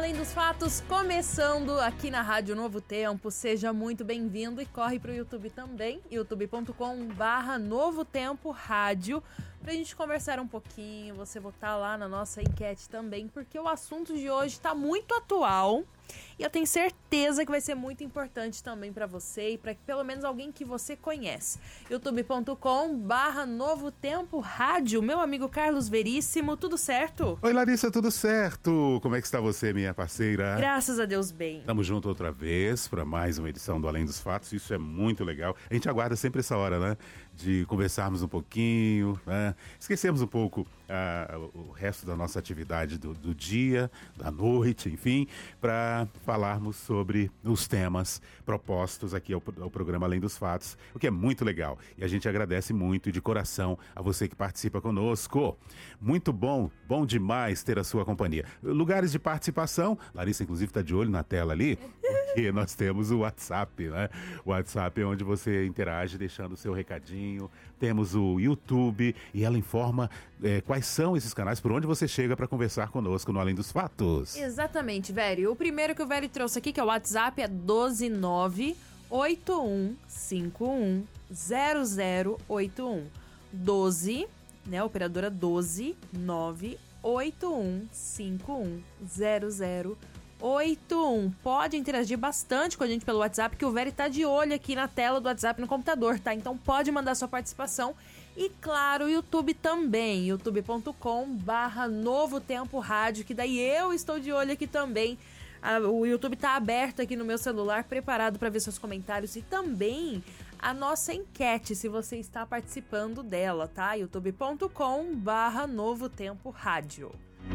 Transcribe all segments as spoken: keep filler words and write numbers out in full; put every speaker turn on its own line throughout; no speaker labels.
Além dos Fatos, começando aqui na Rádio Novo Tempo. Seja muito bem-vindo e corre pro YouTube também, youtube ponto com barra Novo Tempo Rádio, pra gente conversar um pouquinho, você votar lá na nossa enquete também, porque o assunto de hoje tá muito atual e eu tenho certeza que vai ser muito importante também pra você e pra pelo menos alguém que você conhece. youtube ponto com barra Novo Tempo Rádio. Meu amigo Carlos Veríssimo, tudo certo?
Oi, Larissa, tudo certo? Como é que está você, minha parceira?
Graças a Deus, bem.
Estamos juntos outra vez para mais uma edição do Além dos Fatos. Isso é muito legal. A gente aguarda sempre essa hora, né? De conversarmos um pouquinho, né? Esquecemos um pouco uh, o resto da nossa atividade do, do dia, da noite, enfim, para falarmos sobre os temas propostos aqui ao, ao programa Além dos Fatos, o que é muito legal. E a gente agradece muito de coração a você que participa conosco. Muito bom, bom demais ter a sua companhia. Lugares de participação, Larissa inclusive está de olho na tela ali, porque nós temos o WhatsApp, né? O WhatsApp é onde você interage deixando o seu recadinho. Temos o YouTube e ela informa é, quais são esses canais, por onde você chega para conversar conosco no Além dos Fatos.
Exatamente, Vério. O primeiro que o Vério trouxe aqui, que é o WhatsApp, é doze nove oito um cinco um zero zero oito um. doze, né? Operadora doze nove oito um cinco um zero zero oito um. Pode interagir bastante com a gente pelo WhatsApp, que o Vério tá de olho aqui na tela do WhatsApp no computador, tá? Então pode mandar sua participação. E claro, o YouTube também, youtube ponto com barra Novo Tempo Rádio, que daí eu estou de olho aqui também. O YouTube tá aberto aqui no meu celular, preparado para ver seus comentários e também a nossa enquete, se você está participando dela, tá? youtube ponto com barra Novo Tempo Rádio.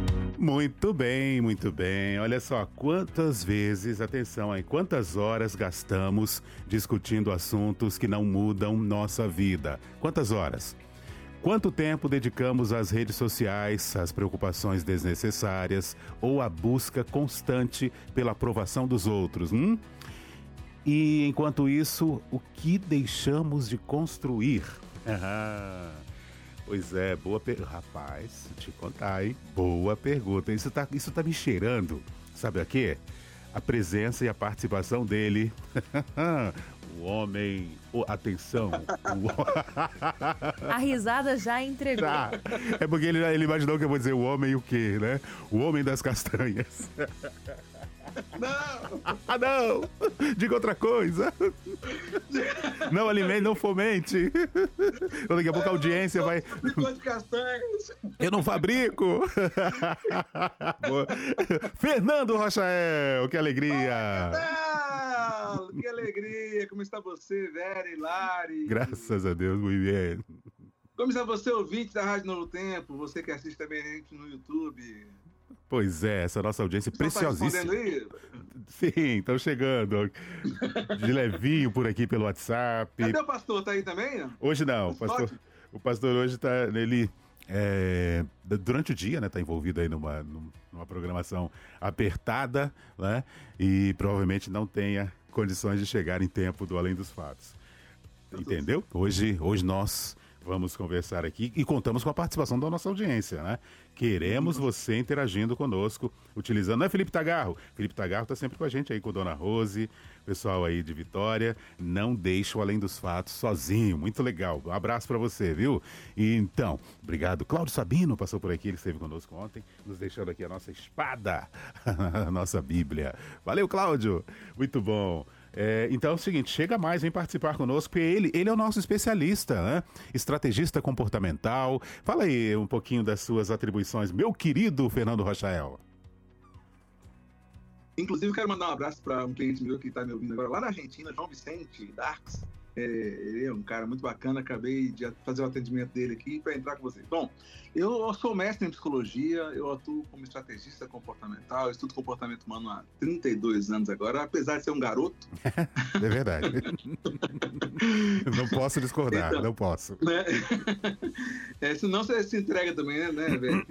Muito bem, muito bem. Olha só, quantas vezes, atenção aí, quantas horas gastamos discutindo assuntos que não mudam nossa vida? Quantas horas? Quanto tempo dedicamos às redes sociais, às preocupações desnecessárias ou à busca constante pela aprovação dos outros? Hum? E enquanto isso, o que deixamos de construir? Ah, pois é, boa pergunta. Rapaz, te contar, hein? Boa pergunta. Isso tá, isso tá me cheirando. Sabe a quê? A presença e a participação dele. O homem... Oh, atenção. O...
A risada já entregou.
Já. É porque ele, ele imaginou que eu vou dizer o homem o quê, né? O homem das castanhas.
Não!
Ah, não! Diga outra coisa. Não alimente, não fomente. Daqui a pouco a audiência vai...
De castanhas.
Eu não fabrico. Fernando Rochael, que alegria.
Ai, que alegria. Como está você, Vera e Lari?
Graças a Deus, muito bem.
Como está você, ouvinte da Rádio Novo Tempo? Você que assiste também a gente no YouTube.
Pois é, essa nossa audiência preciosíssima.
Tá aí?
Sim, estão chegando. De levinho por aqui pelo WhatsApp.
Cadê o pastor? Tá aí também?
Hoje não. O pastor, o pastor hoje está nele. É, durante o dia, né, tá envolvido aí numa, numa programação apertada, né, e provavelmente não tenha condições de chegar em tempo do Além dos Fatos. Entendeu? Hoje, hoje nós vamos conversar aqui e contamos com a participação da nossa audiência, né? Queremos você interagindo conosco, utilizando... Não é Felipe Tagarro? Felipe Tagarro tá sempre com a gente aí, com a Dona Rose, pessoal aí de Vitória. Não deixa o Além dos Fatos sozinho, muito legal. Um abraço para você, viu? E então, obrigado. Cláudio Sabino passou por aqui, ele esteve conosco ontem, nos deixando aqui a nossa espada, a nossa Bíblia. Valeu, Cláudio! Muito bom. É, então é o seguinte, chega mais, vem participar conosco, porque ele, ele é o nosso especialista, né? Estrategista comportamental. Fala aí um pouquinho das suas atribuições, meu querido Fernando Rochael.
Inclusive, quero mandar um abraço para um cliente meu que está me ouvindo agora, lá na Argentina, João Vicente Darks. É, ele é um cara muito bacana, acabei de fazer o atendimento dele aqui para entrar com vocês. Bom, eu sou mestre em psicologia, eu atuo como estrategista comportamental, eu estudo comportamento humano há trinta e dois anos agora, apesar de ser um garoto.
É verdade. Não posso discordar, então, não posso.
Né? É, senão você se entrega também, né, velho?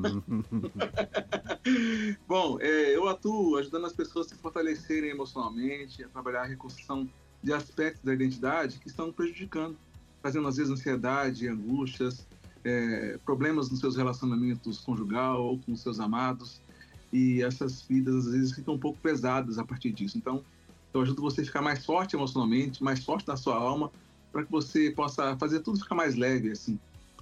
Bom, é, eu atuo ajudando as pessoas a se fortalecerem emocionalmente, a trabalhar a reconstrução de aspectos da identidade que estão prejudicando, trazendo às vezes ansiedade, angústias, é, problemas nos seus relacionamentos conjugal ou com seus amados. e essas vidas às vezes ficam um pouco pesadas a partir disso. Então, eu ajudo você a ficar mais forte emocionalmente, mais forte na sua alma, para que você possa fazer tudo ficar mais leve, assim.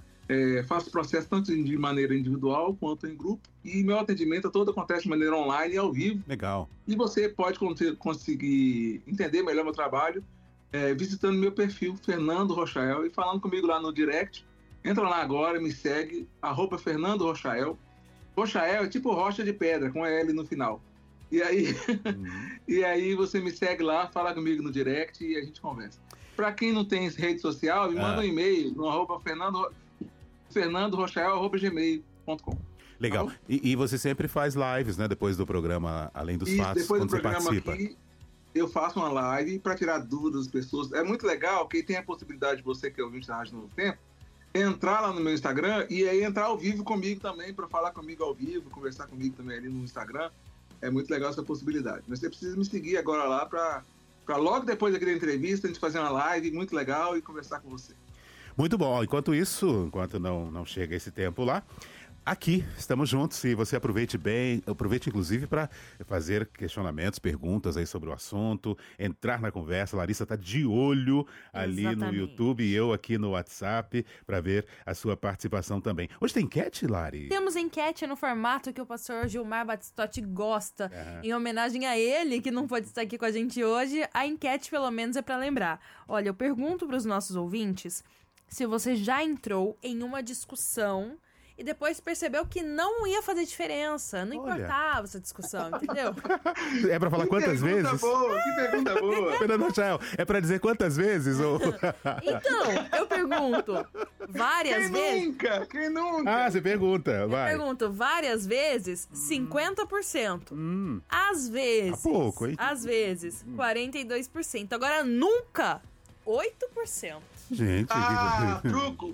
É, faço o processo tanto de maneira individual quanto em grupo, e meu atendimento todo acontece de maneira online e ao vivo.
Legal.
E você pode conseguir entender melhor meu trabalho é, visitando meu perfil, Fernando Rochael, e falando comigo lá no direct. Entra lá agora, me segue, arroba Fernando Rochael. Rochael é tipo rocha de pedra, com L no final. E aí, uhum. e aí você me segue lá, fala comigo no direct e a gente conversa. Para quem não tem rede social, me ah. manda um e-mail no arroba Fernando, fernando rochael arroba gmail ponto com.
Legal. Tá, e, e você sempre faz lives, né? Depois do programa Além dos
Isso,
Fatos,
depois
quando
do
você participa.
Aqui, eu faço uma live para tirar dúvidas das pessoas. É muito legal que tem a possibilidade de você, que é ouvinte da Rádio Novo Tempo, entrar lá no meu Instagram e aí entrar ao vivo comigo também, para falar comigo ao vivo, conversar comigo também ali no Instagram. É muito legal essa possibilidade. Mas você precisa me seguir agora lá para logo depois aqui da entrevista a gente fazer uma live muito legal e conversar com você.
Muito bom. Enquanto isso, enquanto não, não chega esse tempo lá, aqui estamos juntos e você aproveite bem, aproveite inclusive para fazer questionamentos, perguntas aí sobre o assunto, entrar na conversa. A Larissa está de olho ali Exatamente. No YouTube e eu aqui no WhatsApp para ver a sua participação também. Hoje tem enquete, Lari?
Temos enquete no formato que o pastor Gilmar Batistotti gosta. Uhum. Em homenagem a ele, que não pode estar aqui com a gente hoje, a enquete pelo menos é para lembrar. Olha, eu pergunto para os nossos ouvintes se você já entrou em uma discussão e depois percebeu que não ia fazer diferença. Não Olha. Importava essa discussão, entendeu?
É pra falar
que
quantas
pergunta
vezes?
Boa, que pergunta boa!
Fernando Rochael, é pra dizer quantas vezes? Ou...
Então, eu pergunto várias
Quem
vezes...
Quem nunca? Quem nunca?
Ah, você pergunta, vai.
Eu pergunto várias vezes, cinquenta por cento.
Hum.
Às vezes...
Há pouco, hein?
Às vezes, quarenta e dois por cento. Agora, nunca, oito por cento.
Gente,
ah, que... truco!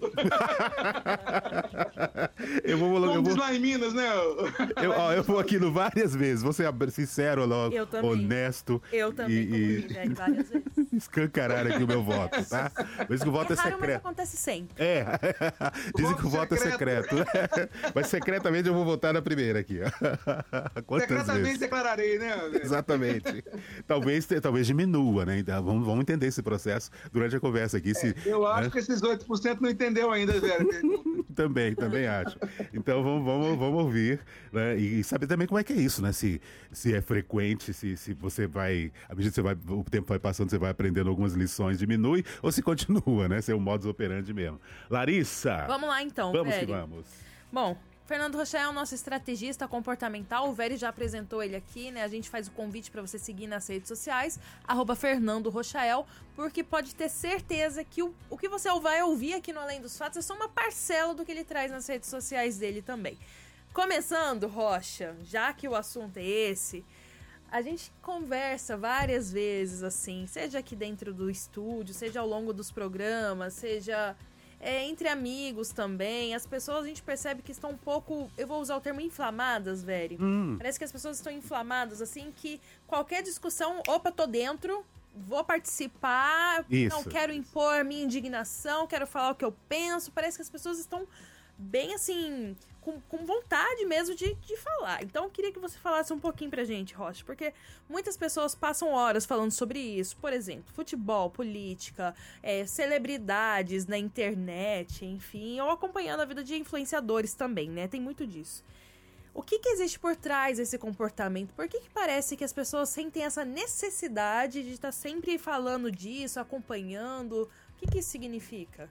eu vou
Como
eu
diz
vou...
lá em Minas, né?
Eu, ó, eu vou aqui no várias vezes. Vou ser sincero, logo,
eu também.
honesto.
Eu também, e, e... Velho, várias vezes.
Escancarar aqui o meu voto, tá? Por isso que o voto é, é raro, secreto.
Mas acontece sempre.
É. Dizem que o voto secreto. é secreto. Mas secretamente eu vou votar na primeira aqui. Quantas
secretamente
vezes?
Declararei, né?
Exatamente. talvez, talvez diminua, né? Então, vamos, vamos entender esse processo durante a conversa aqui. Se,
é, eu acho
né?
que esses oito por cento não entendeu ainda, velho.
também, também acho. Então vamos, vamos, vamos ouvir, né? E saber também como é que é isso, né? Se, se é frequente, se, se você vai, à medida que você vai, o tempo vai passando, você vai aprendendo algumas lições, diminui, ou se continua, né? Se é um modus operandi mesmo. Larissa!
Vamos lá então,
Vamos
Velho.
que vamos.
Bom, Fernando Rochael é o nosso estrategista comportamental. O Velho já apresentou ele aqui, né? A gente faz o convite para você seguir nas redes sociais, arroba Fernando Rochael, porque pode ter certeza que o, o que você vai ouvir aqui no Além dos Fatos é só uma parcela do que ele traz nas redes sociais dele também. Começando, Rocha, já que o assunto é esse, a gente conversa várias vezes, assim, seja aqui dentro do estúdio, seja ao longo dos programas, seja... É, entre amigos também, as pessoas a gente percebe que estão um pouco, eu vou usar o termo inflamadas, velho.
Hum.
Parece que as pessoas estão inflamadas, assim, que qualquer discussão, opa, tô dentro, vou participar,
Isso.
não quero impor minha indignação, quero falar o que eu penso. Parece que as pessoas estão bem, assim, com, com vontade mesmo de, de falar. Então eu queria que você falasse um pouquinho pra gente, Rocha, porque muitas pessoas passam horas falando sobre isso. Por exemplo, futebol, política, é, celebridades na internet, enfim, ou acompanhando a vida de influenciadores também, né? Tem muito disso. O que que existe por trás desse comportamento? Por que que parece que as pessoas sentem essa necessidade de estar sempre falando disso, acompanhando? O que que isso significa?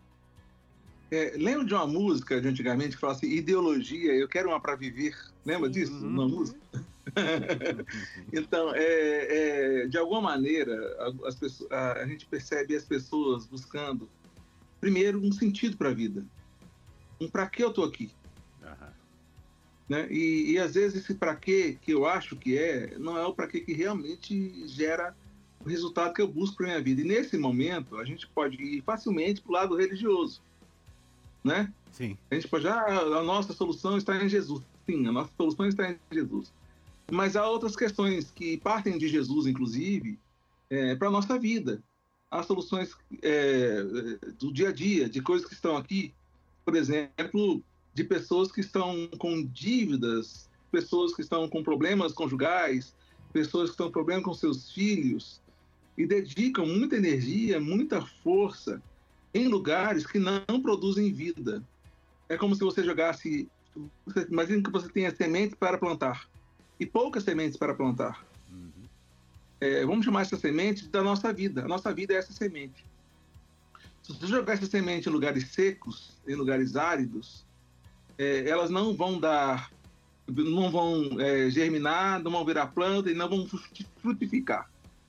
É, lembra de uma música de antigamente que falava assim, ideologia, eu quero uma para viver? Lembra
Sim.
disso? Uma música? Então, é, é, de alguma maneira, as pessoas, a, a gente percebe as pessoas buscando, primeiro, um sentido para a vida. Um para que eu tô aqui?
Uhum.
Né? E, e às vezes esse para que que eu acho que é, não é o para que que realmente gera o resultado que eu busco para minha vida. E nesse momento, a gente pode ir facilmente para o lado religioso. Né?
Sim.
A gente pode, ah, a nossa solução está em Jesus. Sim, a nossa solução está em Jesus. Mas há outras questões que partem de Jesus, inclusive, é, para a nossa vida. Há soluções é, do dia a dia, de coisas que estão aqui, por exemplo, de pessoas que estão com dívidas pessoas que estão com problemas conjugais, pessoas que estão com problemas com seus filhos, e dedicam muita energia, muita força em lugares que não produzem vida. É como se você jogasse... Você, imagina que você tenha sementes para plantar, e poucas sementes para plantar. Uhum. É, vamos chamar essa semente da nossa vida. A nossa vida é essa semente. Se você jogar essa semente em lugares secos, em lugares áridos, é, elas não vão dar, não vão é, germinar, não vão virar planta e não vão frutificar.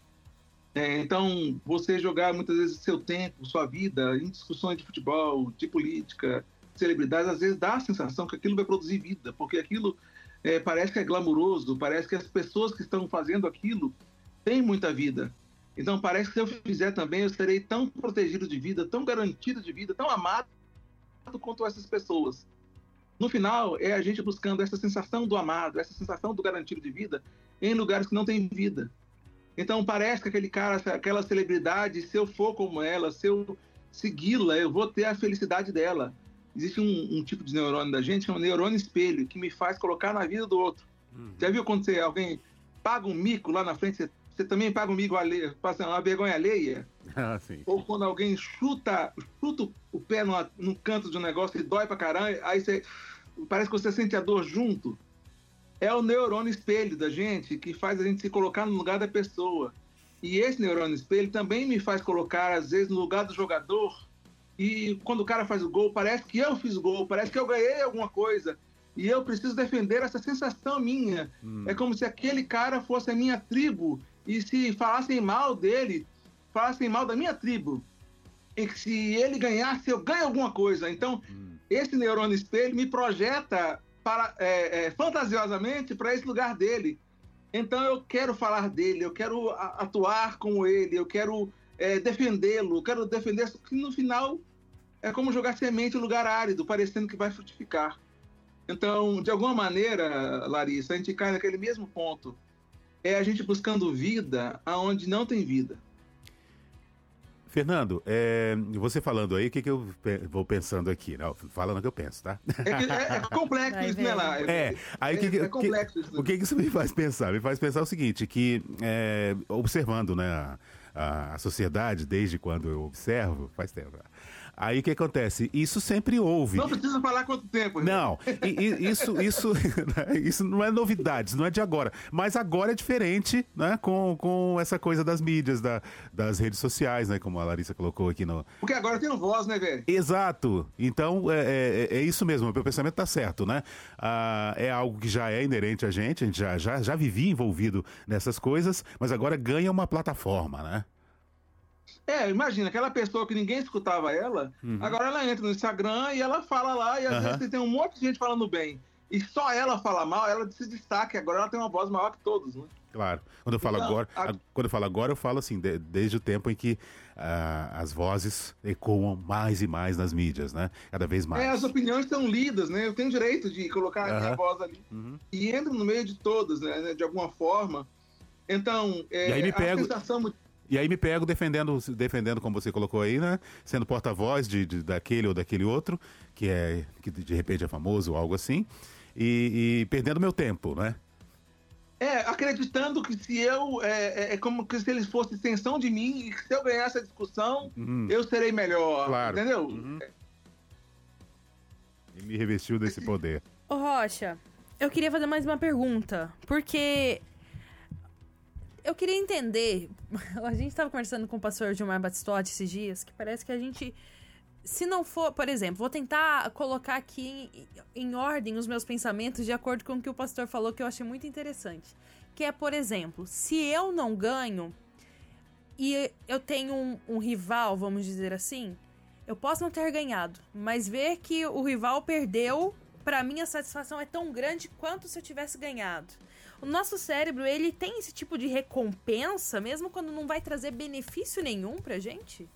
É, então, você jogar muitas vezes seu tempo, sua vida em discussões de futebol, de política, celebridades, às vezes dá a sensação que aquilo vai produzir vida, porque aquilo é, parece que é glamuroso, parece que as pessoas que estão fazendo aquilo têm muita vida. Então, parece que se eu fizer também, eu serei tão protegido de vida, tão garantido de vida, tão amado quanto essas pessoas. No final, é a gente buscando essa sensação do amado, essa sensação do garantido de vida em lugares que não têm vida. Então, parece que aquele cara, aquela celebridade, se eu for como ela, se eu segui-la, eu vou ter a felicidade dela. Existe um, um tipo de neurônio da gente, que é um neurônio espelho, que me faz colocar na vida do outro. Uhum. Já viu quando você, alguém paga um mico lá na frente, você Você também paga um mico alheio, passa uma vergonha alheia?
Ah, sim.
Ou quando alguém chuta, chuta o pé no, no canto de um negócio e dói pra caramba, aí você, parece que você sente a dor junto. É o neurônio espelho da gente que faz a gente se colocar no lugar da pessoa. E esse neurônio espelho também me faz colocar, às vezes, no lugar do jogador. E quando o cara faz o gol, parece que eu fiz o gol, parece que eu ganhei alguma coisa. E eu preciso defender essa sensação minha. Hum. É como se aquele cara fosse a minha tribo. E se falassem mal dele, falassem mal da minha tribo, e que se ele ganhasse, eu ganho alguma coisa. Então, hum. esse neurônio espelho me projeta para, é, é, fantasiosamente para esse lugar dele. Então, eu quero falar dele, eu quero atuar como ele, eu quero é, defendê-lo, eu quero defender, que no final é como jogar semente em lugar árido, parecendo que vai frutificar. Então, de alguma maneira, Larissa, a gente cai naquele mesmo ponto. É a gente buscando vida aonde não tem vida.
Fernando, é, você falando aí, o que, que eu vou pensando aqui? Não, falando o que eu penso, tá?
É, que, é, é complexo Vai isso, né, lá?
É, é, aí, que, é complexo que, isso. O que, que isso me faz pensar? Me faz pensar o seguinte, que é, observando, né, a, a, a sociedade, desde quando eu observo, faz tempo, aí o que acontece? Isso sempre houve.
Não precisa falar quanto tempo. Né?
Não, e, e, isso, isso, isso não é novidades, não é de agora. Mas agora é diferente, né? Com, com essa coisa das mídias, da, das redes sociais, né? Como a Larissa colocou aqui no...
Porque agora tem voz, né, velho?
Exato. Então, é, é, é isso mesmo. O meu pensamento tá certo, né? Ah, é algo que já é inerente a gente. A gente já, já, já vivia envolvido nessas coisas, mas agora ganha uma plataforma, né?
É, imagina, aquela pessoa que ninguém escutava ela, uhum. agora ela entra no Instagram e ela fala lá, e às uhum. vezes tem um monte de gente falando bem. E só ela fala mal, ela se destaca, agora ela tem uma voz maior que todos, né?
Claro. Quando eu falo então, agora, a... quando eu falo agora, eu falo assim, de, desde o tempo em que uh, as vozes ecoam mais e mais nas mídias, né? Cada vez mais.
É, as opiniões são lidas, né? Eu tenho direito de colocar uhum. a minha voz ali. Uhum. E entra no meio de todas, né? De alguma forma. Então, é,
e aí me pego...
a sensação...
E aí me pego defendendo, defendendo, como você colocou aí, né? Sendo porta-voz de, de, daquele ou daquele outro, que é que de repente é famoso ou algo assim, e, e perdendo meu tempo, né?
É, acreditando que se eu... É, é como que se eles fossem extensão de mim, e que se eu ganhar essa discussão, uhum. eu serei melhor, claro. Entendeu? Uhum.
E me revestiu desse poder.
Ô, Rocha, eu queria fazer mais uma pergunta, porque... Eu queria entender, a gente estava conversando com o pastor Gilmar Batistotti esses dias, que parece que a gente, se não for, por exemplo, vou tentar colocar aqui em, em ordem os meus pensamentos de acordo com o que o pastor falou, que eu achei muito interessante. Que é, por exemplo, se eu não ganho e eu tenho um, um rival, vamos dizer assim, eu posso não ter ganhado, mas ver que o rival perdeu, para mim a satisfação é tão grande quanto se eu tivesse ganhado. O nosso cérebro, ele tem esse tipo de recompensa, mesmo quando não vai trazer benefício nenhum pra gente?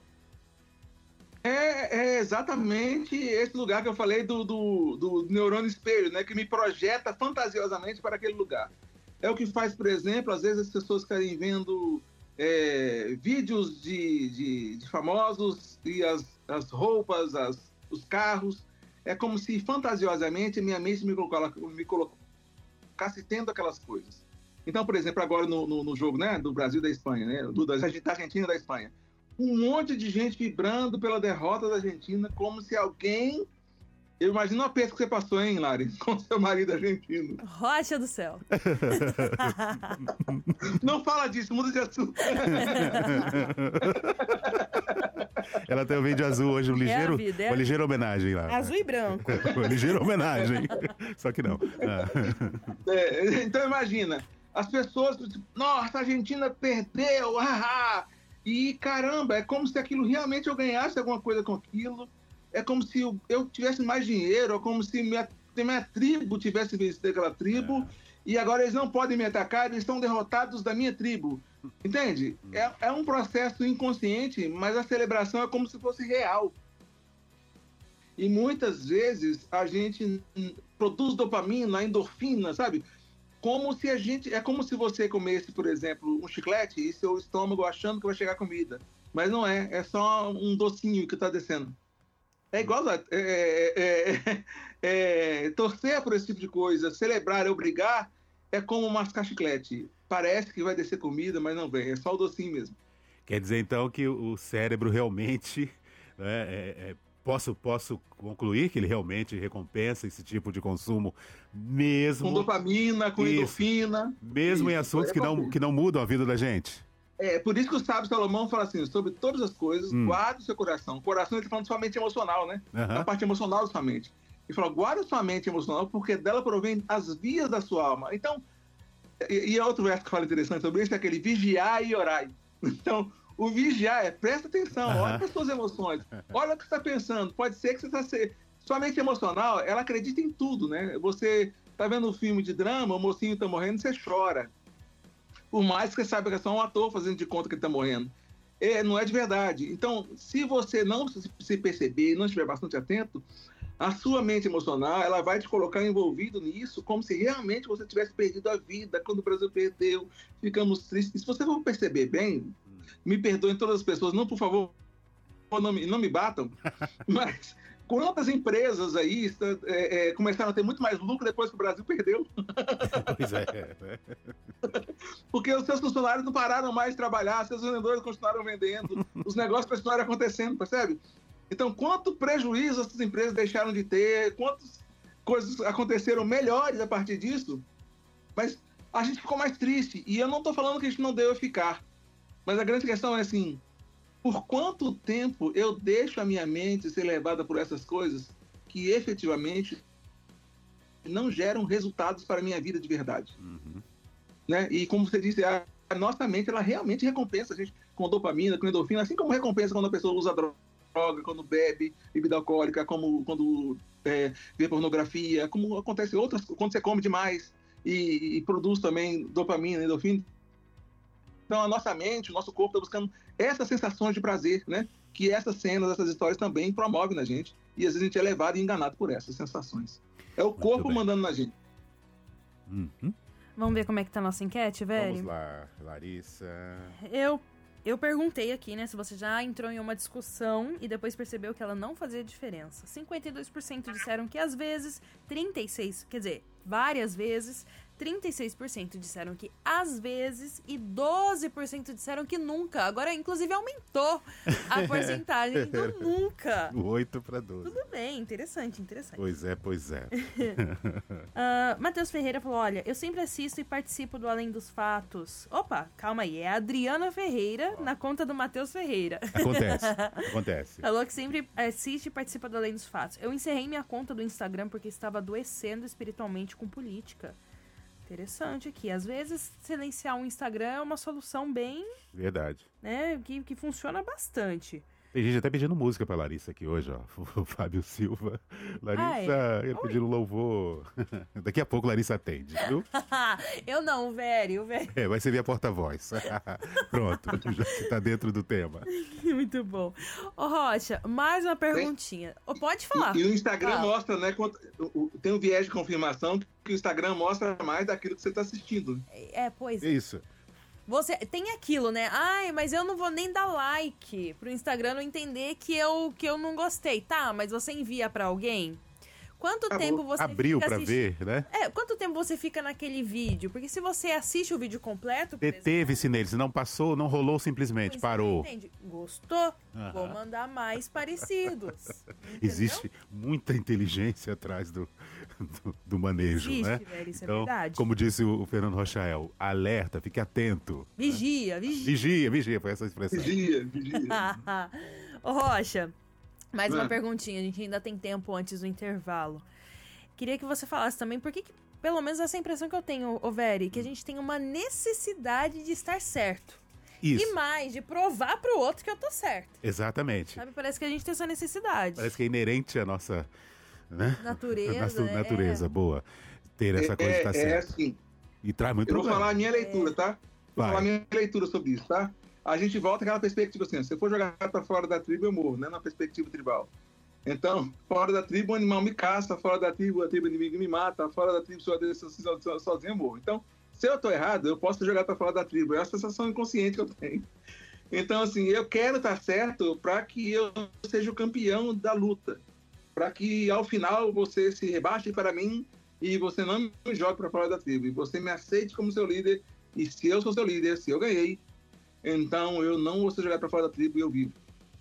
É, é exatamente esse lugar que eu falei do, do, do neurônio espelho, né? Que me projeta fantasiosamente para aquele lugar. É o que faz, por exemplo, às vezes as pessoas querem vendo é, vídeos de, de, de famosos e as, as roupas, as, os carros. É como se fantasiosamente minha mente me coloca, me coloca ficasse tendo aquelas coisas. Então, por exemplo, agora no, no, no jogo, né, do Brasil e da Espanha, né, do, da Argentina e da Espanha, um monte de gente vibrando pela derrota da Argentina, como se alguém... Eu imagino a peça que você passou, hein, Lari? Com seu marido argentino.
Rocha do céu.
Não fala disso, muda de assunto.
Ela tem o vídeo azul hoje, um ligeiro,
é vida, é
uma ligeira homenagem lá.
Azul e branco.
Uma ligeira homenagem. Só que não. Ah.
É, então imagina, as pessoas, nossa, a Argentina perdeu, ah, e caramba, é como se aquilo realmente eu ganhasse alguma coisa com aquilo. É como se eu tivesse mais dinheiro, é como se minha, minha tribo tivesse vencido aquela tribo, é. E agora eles não podem me atacar, eles estão derrotados da minha tribo. Entende? É, é um processo inconsciente, mas a celebração é como se fosse real. E muitas vezes a gente produz dopamina, endorfina, sabe? Como se a gente... É como se você comesse, por exemplo, um chiclete e seu estômago achando que vai chegar comida. Mas não é, é só um docinho que está descendo. É igual a, é, é, é, é, torcer por esse tipo de coisa, celebrar, obrigar, é como mascar chiclete. Parece que vai descer comida, mas não vem, é só o docinho mesmo.
Quer dizer, então, que o cérebro realmente... Né, é, é, posso, posso concluir que ele realmente recompensa esse tipo de consumo mesmo...
Com dopamina, com isso, endorfina.
Mesmo isso, em assuntos é que, não, que não mudam a vida da gente.
É, por isso que o sábio Salomão fala assim, sobre todas as coisas, hum. guarde o seu coração. O coração, ele tá falando somente emocional, né? Uhum. A parte emocional da sua mente. Ele fala, guarde a sua mente emocional, porque dela provém as vias da sua alma. Então, e, e outro verso que fala interessante sobre isso é aquele vigiar e orar. Então, o vigiar é, presta atenção, uhum. olha para as suas emoções, olha o que você está pensando. Pode ser que você está... Se... Sua mente emocional, ela acredita em tudo, né? Você tá vendo um filme de drama, o mocinho tá morrendo, você chora. Por mais que você saiba que é só um ator fazendo de conta que ele está morrendo. É, não é de verdade. Então, se você não se perceber, não estiver bastante atento, a sua mente emocional, ela vai te colocar envolvido nisso, como se realmente você tivesse perdido a vida quando o Brasil perdeu, ficamos tristes. E se você for perceber bem, me perdoem todas as pessoas, não, por favor, não me, não me batam, mas... Quantas empresas aí é, é, começaram a ter muito mais lucro depois que o Brasil perdeu?
Pois é. Né?
Porque os seus funcionários não pararam mais de trabalhar, seus vendedores continuaram vendendo, os negócios continuaram acontecendo, percebe? Então, quanto prejuízo essas empresas deixaram de ter, quantas coisas aconteceram melhores a partir disso, mas a gente ficou mais triste. E eu não estou falando que a gente não deve ficar, mas a grande questão é assim, por quanto tempo eu deixo a minha mente ser levada por essas coisas que efetivamente não geram resultados para a minha vida de verdade? Uhum. Né? E como você disse, a, a nossa mente, ela realmente recompensa a gente com dopamina, com endorfina, assim como recompensa quando a pessoa usa droga, quando bebe bebida alcoólica, como quando é, vê pornografia, como acontece outras, quando você come demais e, e produz também dopamina, endorfina. Então, a nossa mente, o nosso corpo está buscando essas sensações de prazer, né? Que essas cenas, essas histórias também promovem na gente. E às vezes a gente é levado e enganado por essas sensações. É o corpo mandando na gente.
Uhum.
Vamos ver como é que tá a nossa enquete, velho?
Vamos lá, Larissa.
Eu, eu perguntei aqui, né? Se você já entrou em uma discussão e depois percebeu que ela não fazia diferença. cinquenta e dois por cento disseram que às vezes, trinta e seis por cento, quer dizer, várias vezes... trinta e seis por cento disseram que às vezes e doze por cento disseram que nunca. Agora, inclusive, aumentou a porcentagem do nunca.
oito para doze.
Tudo bem, interessante, interessante.
Pois é, pois é.
uh, Matheus Ferreira falou, olha, eu sempre assisto e participo do Além dos Fatos. Opa, calma aí, é a Adriana Ferreira oh. na conta do Matheus Ferreira.
Acontece, acontece.
Falou que sempre assiste e participa do Além dos Fatos. Eu encerrei minha conta do Instagram porque estava adoecendo espiritualmente com política. Interessante aqui. Às vezes, silenciar um Instagram é uma solução bem...
Verdade.
Né, que, que funciona bastante.
Tem gente até pedindo música pra Larissa aqui hoje, ó. O Fábio Silva. Larissa, ah, é? ele pedindo louvor. Daqui a pouco Larissa atende, viu?
Eu não, velho, velho.
É, vai ser minha porta-voz. Pronto, já tá dentro do tema.
Muito bom. Ô, Rocha, mais uma perguntinha. Tem... Pode falar.
E, e o Instagram ah. mostra, né? Tem um viés de confirmação que o Instagram mostra mais daquilo que você tá assistindo.
É, pois é.
Isso.
Você tem aquilo, né? Ai, mas eu não vou nem dar like pro Instagram não entender que eu, que eu não gostei. Tá, mas você envia pra alguém? Quanto
Acabou.
tempo você
Abriu
fica
pra
assistindo...
ver, né?
É, quanto tempo você fica naquele vídeo? Porque se você assiste o vídeo completo... por
Deteve-se nele, se não passou, não rolou simplesmente,
exemplo,
parou.
você entende? Gostou?
Aham.
Vou mandar mais parecidos. Entendeu?
Existe muita inteligência atrás do, do, do manejo,
Existe,
né?
velho, isso é
Então,
verdade.
como disse o, o Fernando Rochael, alerta, fique atento.
Vigia, vigia.
Vigia, vigia, foi essa a expressão.
Vigia, vigia.
Ô, Rocha, mais uma
Ah.
perguntinha. A gente ainda tem tempo antes do intervalo. Queria que você falasse também por que, que pelo menos essa impressão que eu tenho, ô Veri, que a gente tem uma necessidade de estar certo.
Isso,
E mais, de provar pro outro que eu tô certo.
exatamente.
Sabe? Parece que a gente tem essa necessidade.
Parece que é inerente à nossa, né?
Natureza.
Nossa
é.
natureza, boa. Ter essa coisa de estar
É, é
certo.
assim,
E traz muito
eu vou
problema.
falar a minha leitura, tá? Vou
Vai.
falar a minha leitura sobre isso, tá? A gente volta àquela perspectiva assim, se eu for jogar pra fora da tribo, eu morro, né? Na perspectiva tribal. Então, fora da tribo, o animal me caça, fora da tribo, a tribo inimiga me mata, fora da tribo, se eu decido sozinho, eu morro. Então, se eu tô errado, eu posso jogar pra fora da tribo. É uma sensação inconsciente que eu tenho. Então, assim, eu quero estar certo para que eu seja o campeão da luta. Para que, ao final, você se rebaixe para mim e você não me jogue para fora da tribo. E você me aceite como seu líder. E se eu sou seu líder, se eu ganhei, então eu não vou ser jogado para fora da tribo e eu vivo.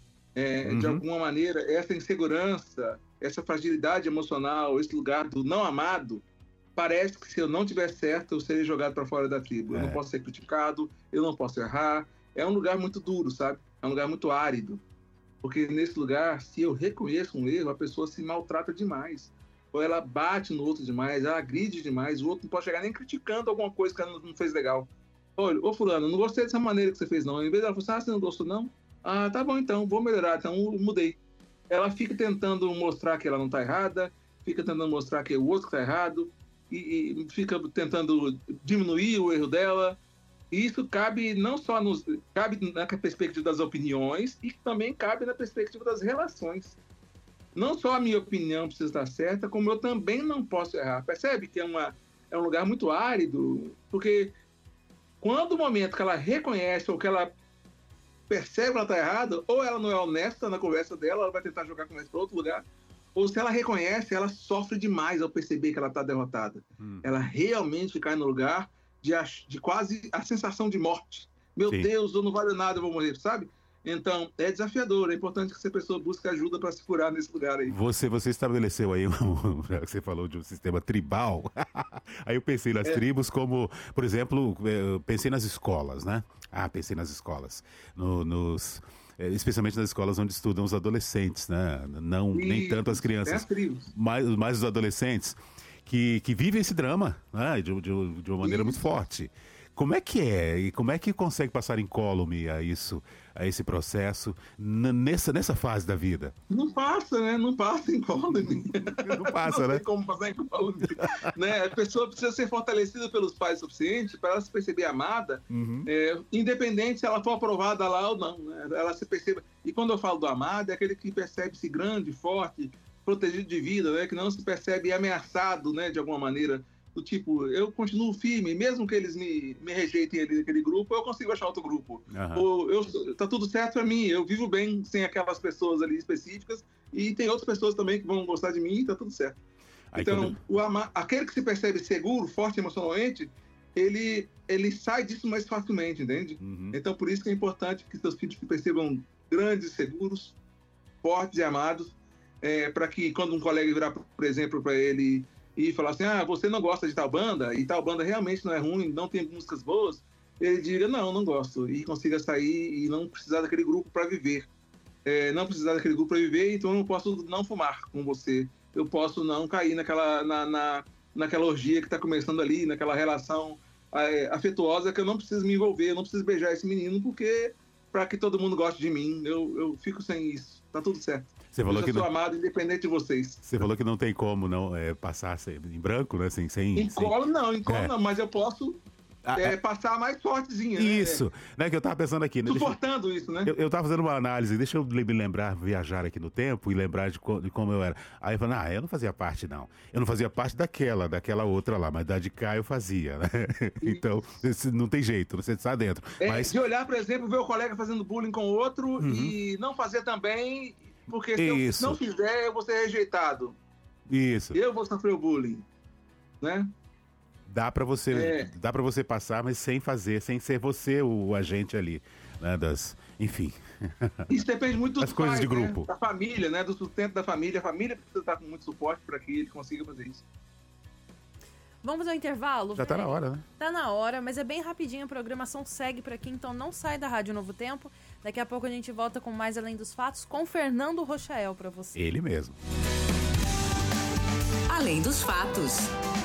É,
Uhum.
De alguma maneira, essa insegurança, essa fragilidade emocional, esse lugar do não amado, parece que se eu não tiver certo, eu serei jogado para fora da tribo. Eu
É.
não posso ser criticado, eu não posso errar. É um lugar muito duro, sabe? É um lugar muito árido. Porque nesse lugar, se eu reconheço um erro, a pessoa se maltrata demais. Ou ela bate no outro demais, ela agride demais, o outro não pode chegar nem criticando alguma coisa que ela não fez legal. Olha, ô fulano, não gostei dessa maneira que você fez não. Em vez dela falar assim, ah, você não gostou não? Ah, tá bom então, vou melhorar, então eu mudei. Ela fica tentando mostrar que ela não tá errada, fica tentando mostrar que é o outro que tá errado, e, e fica tentando diminuir o erro dela. E isso cabe não só nos, cabe na perspectiva das opiniões e também cabe na perspectiva das relações. Não só a minha opinião precisa estar certa, como eu também não posso errar. Percebe que é, uma, é um lugar muito árido, porque quando o momento que ela reconhece ou que ela percebe que ela está errada, ou ela não é honesta na conversa dela, ela vai tentar jogar a conversa para outro lugar, ou se ela reconhece, ela sofre demais ao perceber que ela está derrotada.
Hum.
Ela realmente cai no lugar de, de quase a sensação de morte. Meu
Sim.
Deus, eu não valho nada, eu vou morrer, sabe? Então, é desafiador. É importante que essa pessoa busque ajuda para se curar nesse lugar aí.
Você, você estabeleceu aí, um, já que você falou de um sistema tribal, aí eu pensei nas
É.
tribos como, por exemplo, eu pensei nas escolas, né? Ah, pensei nas escolas. No- nos, eh, especialmente nas escolas onde estudam os adolescentes, né? Não, nem
E
tanto as
É
crianças,
as tribos.
mais, mais os adolescentes, que, que vivem esse drama, né? de, de- de uma maneira muito
Isso.
forte. Como é que é? E como é que consegue passar incólume a isso, a esse processo, n- nessa, nessa fase da vida?
Não passa, né? Não passa em incólume.
Não passa,
Não
né?
tem como passar em incólume. Né? A pessoa precisa ser fortalecida pelos pais o suficiente para ela se perceber amada,
Uhum.
é, independente se ela for aprovada lá ou não. Né? Ela se perceba. E quando eu falo do amado, é aquele que percebe-se grande, forte, protegido de vida, né? Que não se percebe ameaçado, né? De alguma maneira. Do tipo, eu continuo firme, mesmo que eles me, me rejeitem ali naquele grupo, eu consigo achar outro grupo.
Aham.
Ou eu, tá tudo certo pra mim, eu vivo bem sem aquelas pessoas ali específicas, e tem outras pessoas também que vão gostar de mim e tá tudo certo.
Aí
Então,
quando-
o ama- aquele que se percebe seguro, forte emocionalmente, ele, ele sai disso mais facilmente, entende?
Uhum.
Então, por isso que é importante que seus filhos se percebam grandes, seguros, fortes e amados, é, para que quando um colega virar, por exemplo, para ele e falar assim, ah, você não gosta de tal banda, e tal banda realmente não é ruim, não tem músicas boas, ele diga, não, não gosto, e consiga sair e não precisar daquele grupo para viver. É, não precisar daquele grupo para viver, então eu não posso não fumar com você, eu posso não cair naquela, na, na, naquela orgia que está começando ali, naquela relação é, afetuosa que eu não preciso me envolver, eu não preciso beijar esse menino, porque para que todo mundo goste de mim, eu, eu fico sem isso, tá tudo certo.
Você falou
eu
que
sou
não,
amado independente de vocês.
você falou que não tem como não é, passar sem- em branco, né? Sem, sem,
Em
sem-
colo não, em colo
É.
não, mas eu posso
Ah,
é, passar mais fortezinha. né?
Isso, né? Que eu tava pensando aqui, né? Deixa-
Suportando isso, né?
Eu, eu tava fazendo uma análise, deixa eu me lembrar, viajar aqui no tempo e lembrar de, co- de como eu era. Aí eu falei, ah, eu não fazia parte, não. Eu não fazia parte daquela, daquela outra lá, mas da de cá eu fazia, né? Então, esse não tem jeito, você está dentro.
É,
Mas,
De olhar, por exemplo, ver o colega fazendo bullying com o outro
Uhum.
e não fazer também, porque se eu
Isso.
não fizer, eu vou ser rejeitado.
Isso.
Eu vou sofrer o bullying, né?
Dá para você,
é.
dá para você passar, mas sem fazer, sem ser você o agente ali, né? Das, enfim.
Isso depende muito dos
das coisas
pais,
de grupo,
né? Da família, né? Do sustento da família. A família precisa estar com muito suporte para que ele consiga fazer isso.
Vamos fazer um intervalo?
Já tá na hora, né?
Tá na hora, mas é bem rapidinho. A programação segue por aqui, então não sai da Rádio Novo Tempo. Daqui a pouco a gente volta com mais Além dos Fatos com Fernando Rochael para você.
Ele mesmo.
Além dos Fatos.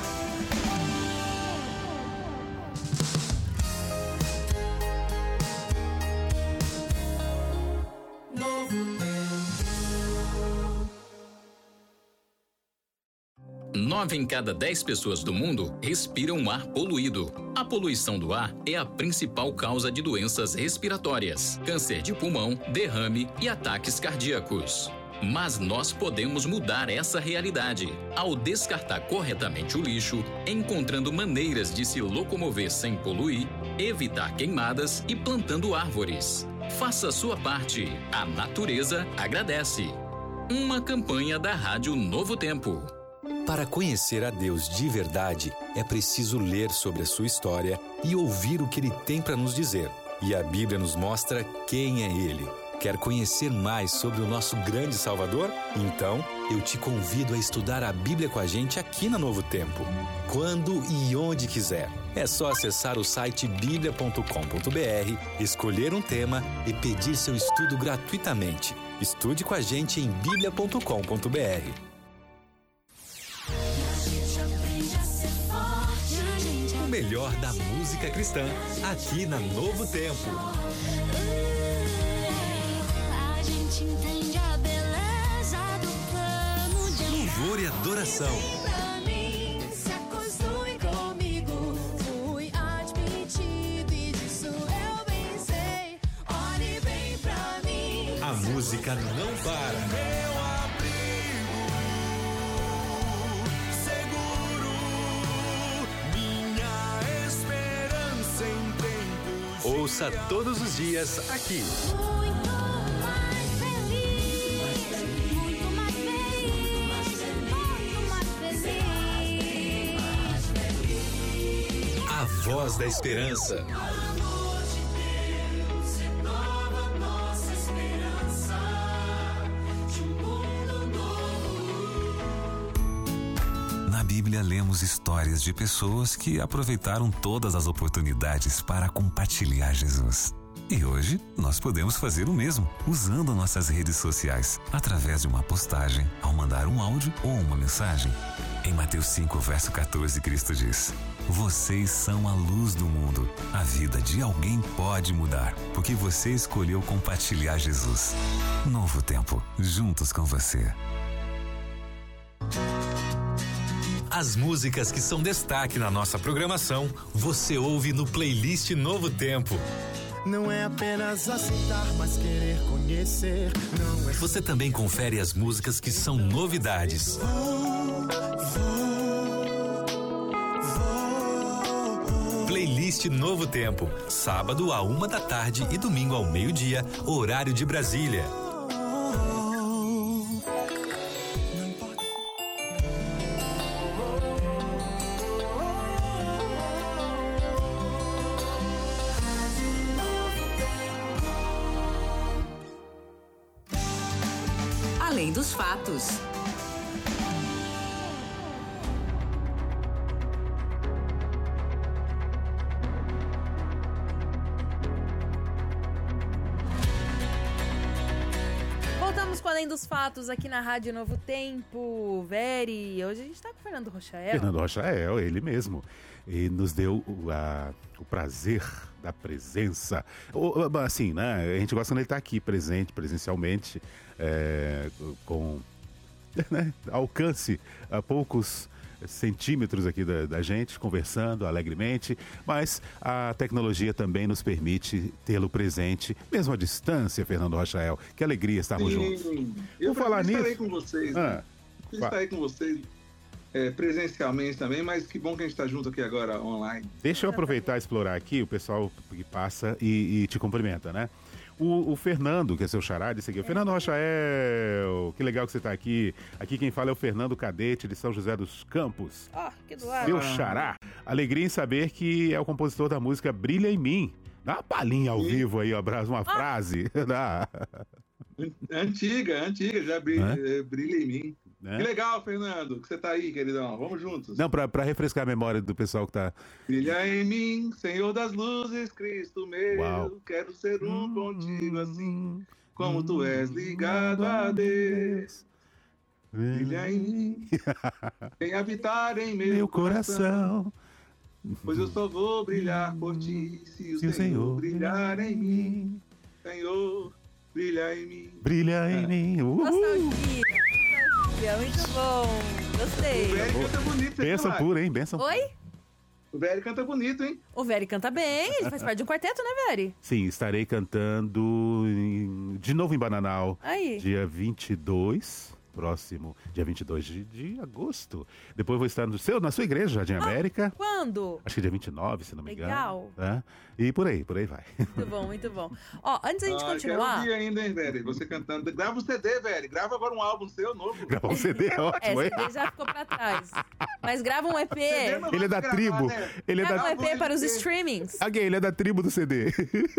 Nove em cada dez pessoas do mundo respiram um ar poluído. A poluição do ar é a principal causa de doenças respiratórias, câncer de pulmão, derrame e ataques cardíacos. Mas nós podemos mudar essa realidade ao descartar corretamente o lixo, encontrando maneiras de se locomover sem poluir, evitar queimadas e plantando árvores. Faça a sua parte. A natureza agradece. Uma campanha da Rádio Novo Tempo.
Para conhecer a Deus de verdade, é preciso ler sobre a sua história e ouvir o que Ele tem para nos dizer. E a Bíblia nos mostra quem é Ele. Quer conhecer mais sobre o nosso grande Salvador? Então, eu te convido a estudar a Bíblia com a gente aqui na Novo Tempo. Quando e onde quiser. É só acessar o site bíblia ponto com ponto b r, escolher um tema e pedir seu estudo gratuitamente. Estude com a gente em bíblia ponto com ponto b r. O melhor da música cristã, aqui na Novo Tempo.
A gente entende a beleza do plano de
louvor e adoração.
Pra mim, se acostume comigo. Fui admitido e disso eu bem sei. Olhe bem pra mim.
A música não para. Ouça todos os dias aqui.
Muito mais feliz, muito mais feliz, muito mais feliz.
A voz da esperança.
O amor de Deus renova nossa esperança de um mundo novo.
Na Bíblia lemos histórias de pessoas que aproveitaram todas as oportunidades para compartilhar Jesus. E hoje nós podemos fazer o mesmo, usando nossas redes sociais, através de uma postagem, ao mandar um áudio ou uma mensagem. Em Mateus cinco, verso catorze, Cristo diz: vocês são a luz do mundo. A vida de alguém pode mudar, porque você escolheu compartilhar Jesus. Novo Tempo, juntos com você.
As músicas que são destaque na nossa programação, você ouve no playlist Novo Tempo.
Não é apenas aceitar, mas querer conhecer. Não é...
Você também confere as músicas que são novidades.
Vou, vou, vou, vou.
Playlist Novo Tempo, sábado a uma da tarde e domingo ao meio-dia, horário de Brasília.
Além dos Fatos.
Voltamos com Além dos Fatos aqui na Rádio Novo Tempo. Veri, hoje a gente tá com o Fernando Rochael.
Fernando Rochael, ele mesmo. E nos deu o, a, o prazer da presença. O, assim, né? A gente gosta quando ele está aqui presente, presencialmente, é, com né, alcance a poucos centímetros aqui da, da gente, conversando alegremente, mas a tecnologia também nos permite tê-lo presente, mesmo à distância, Fernando Rochael. Que alegria estarmos
Sim,
juntos.
Eu
Por falar
estarei
nisso...
com vocês,
ah,
né? Eu estarei com vocês é, presencialmente também, mas que bom que a gente está junto aqui agora online.
Deixa eu aproveitar e explorar aqui o pessoal que passa e, e te cumprimenta, né? O, o Fernando, que é seu xará, disse aqui, o Fernando Rochael, que legal que você tá aqui. Aqui quem fala é o Fernando Cadete, de São José dos Campos.
Ó, oh, que do lado.
Seu xará. Alegria em saber que é o compositor da música Brilha em Mim. Dá uma palhinha ao
Sim.
vivo aí, ó, uma ah. frase. Dá.
Antiga, antiga, já brilha,
É?
brilha em mim.
É?
Que legal, Fernando, que você tá aí, queridão. Vamos juntos.
Não, pra, pra refrescar a memória do pessoal que tá...
Brilha em mim, Senhor das luzes, Cristo meu.
Uau.
Quero ser um contigo assim, como tu és ligado a Deus. Brilha em mim, vem habitar em meu,
Meu
coração.
coração.
Pois eu só vou brilhar por ti, se o,
Se o
Senhor,
Senhor
brilhar em mim. Senhor, brilha em mim.
Brilha em mim. Uhul.
Nostalgia. Nostalgia, muito bom.
O
Gostei.
velho canta bonito, você
Benção
viu,
pura, hein? Benção.
Oi?
O velho canta bonito, hein?
O Veri canta bem, ele faz parte de um quarteto, né, Veri?
Sim, estarei cantando em- de novo em Bananal,
Aí.
dia vinte e dois, próximo, dia vinte e dois de, de agosto. Depois vou estar no seu, na sua igreja, Jardim América.
Quando?
Acho que dia vinte e nove, se não me
Legal.
engano. Tá? E por aí, por aí vai.
Muito bom, muito bom. Ó, antes da gente
Ah,
continuar...
Quero ouvir ainda, hein, velho? Você cantando. Grava um C D, velho. Grava agora um álbum seu novo.
Gravar um C D é
É,
ótimo, hein?
C D já ficou pra trás. Mas grava um E P.
C D não
Ele é da
vai gravar,
tribo.
né?
Ele é
Grava um
da...
E P para os
L P.
streamings.
Alguém, ele é da tribo do C D.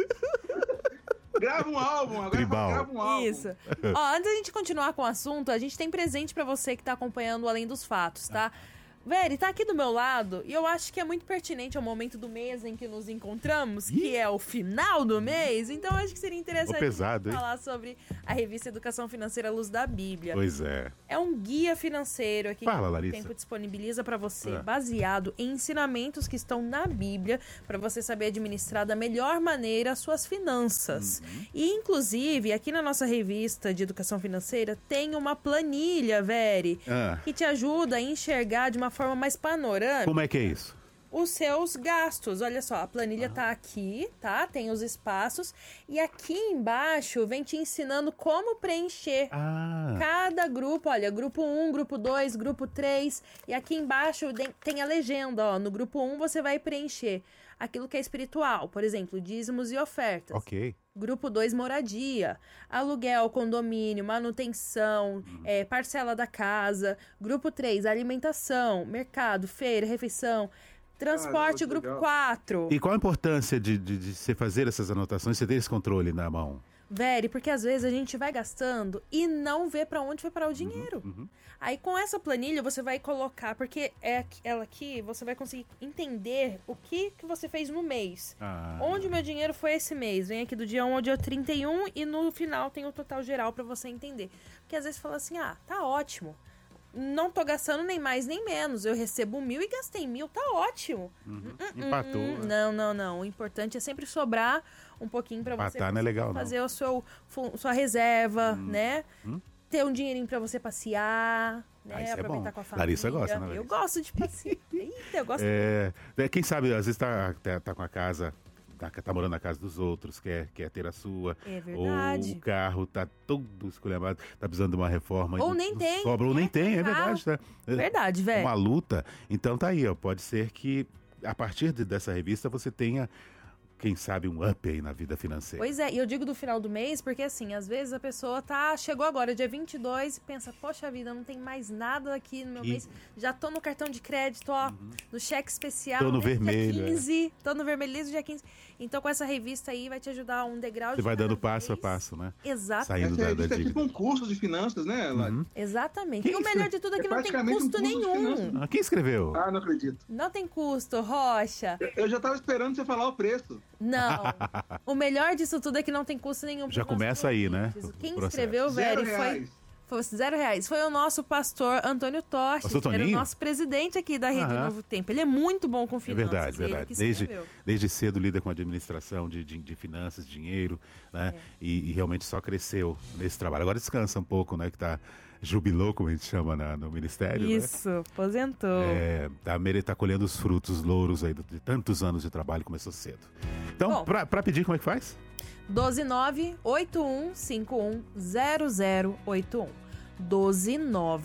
Grava um álbum. Agora
Tribal.
grava um álbum.
Isso. Ó, antes da gente continuar com o assunto, a gente tem presente pra você que tá acompanhando o Além dos Fatos, tá? Veri, tá aqui do meu lado e eu acho que é muito pertinente ao momento do mês em que nos encontramos, que é o final do mês. Então eu acho que seria interessante
Ô, pesado, hein?
falar sobre a revista Educação Financeira à Luz da Bíblia.
Pois é.
É um guia financeiro aqui
Fala,
que o
Larissa.
Tempo disponibiliza para você,
É.
baseado em ensinamentos que estão na Bíblia, para você saber administrar da melhor maneira as suas finanças.
Uhum.
E, inclusive, aqui na nossa revista de Educação Financeira, tem uma planilha, Veri,
Ah,
que te ajuda a enxergar de uma forma mais panorâmica
como é que é isso?
os seus gastos. Olha só, a planilha tá aqui, tá? Tem os espaços. E aqui embaixo vem te ensinando como preencher
Ah,
cada grupo. Olha, grupo um, grupo dois, grupo três. E aqui embaixo tem- tem a legenda, ó. No grupo um você vai preencher aquilo que é espiritual. Por exemplo, dízimos e ofertas.
ok.
Grupo dois, moradia, aluguel, condomínio, manutenção, é, parcela da casa. Grupo três, alimentação, mercado, feira, refeição, transporte.
que
Grupo
legal.
quatro.
E qual a importância de, de, de você fazer essas anotações, você ter esse controle na mão?
Veri, porque às vezes a gente vai gastando e não vê pra onde vai parar o dinheiro.
uhum.
Aí com essa planilha você vai colocar, porque é aqui- ela aqui, você vai conseguir entender o que, que você fez no mês.
Ah,
Onde o meu dinheiro foi esse mês? Vem aqui do dia um ao dia trinta e um e no final tem o total geral pra você entender. Porque às vezes fala assim, ah, tá ótimo. Não tô gastando nem mais nem menos. Eu recebo mil e gastei mil, tá ótimo.
uhum.
Hum,
Empatou.
hum,
né?
Não, não, não. O importante é sempre sobrar um pouquinho pra você
Empatar não é legal, não.
fazer o seu, fu- sua reserva, né?
Hum.
Ter um dinheirinho pra você passear, né?
Ah, isso é
Aproveitar
bom.
com a família.
Larissa gosta, né,
Eu
Larissa?
gosto de passear. Eita, eu gosto.
É, é, quem sabe, às vezes tá, tá, tá com a casa, tá, tá morando na casa dos outros, quer, quer ter a sua.
É
Ou
verdade.
o carro tá todo esculhambado, tá precisando de uma reforma.
Ou
não-
nem
não
tem,
Sobra, ou nem
quer
tem, é
comprar.
verdade. Tá? É
Verdade, velho.
uma luta. Então tá aí, ó. Pode ser que a partir de- dessa revista você tenha, quem sabe, um up aí na vida financeira.
Pois é, e eu digo do final do mês porque assim, às vezes a pessoa tá, chegou agora, dia vinte e dois, e pensa, poxa vida, não tem mais nada aqui no meu
E-
mês. Já tô no cartão de crédito, ó, no cheque especial.
Tô no
desde
vermelho,
dia
é.
quinze, tô no vermelho desde o dia quinze. Então com essa revista aí vai te ajudar um degrau
Você
de
vai
cada
dando passo a
vez.
passo, né?
Exato,
Saindo
Essa
da, da
revista é tipo
dívida.
um curso de finanças, né, Lari?
Uhum.
exatamente.
Quem
E o melhor de tudo é que
É
não tem
praticamente um
custo
curso de
nenhum.
finanças.
Ah, quem escreveu?
Ah, não acredito.
Não tem custo, Rocha.
Eu- Eu já tava esperando você falar o preço.
Não. O melhor disso tudo é que não tem custo nenhum. pros
Já
nossos
começa aí, né,
ouvintes.
o
Quem
processo.
escreveu,
Zero
velho, foi,
reais.
foi zero reais. Foi o nosso pastor Antônio Toches,
Pastor
que era o
Toninho?
nosso presidente aqui da Rede
Aham.
Novo Tempo. Ele é muito bom com
É
finanças.
verdade,
ele
verdade.
que
Desde,
escreveu.
desde cedo lida com administração de, de, de finanças, dinheiro, né?
É.
E, e realmente só cresceu nesse trabalho. Agora descansa um pouco, né? Que tá jubilou, como a gente chama na- no ministério, né?
Isso, aposentou.
É, tá, mere- tá colhendo os frutos, os louros aí do- de tantos anos de trabalho, começou cedo. Então,
Bom.
pra, pra pedir, como é que faz?
doze nove oito um cinco um zero zero oito um. doze nove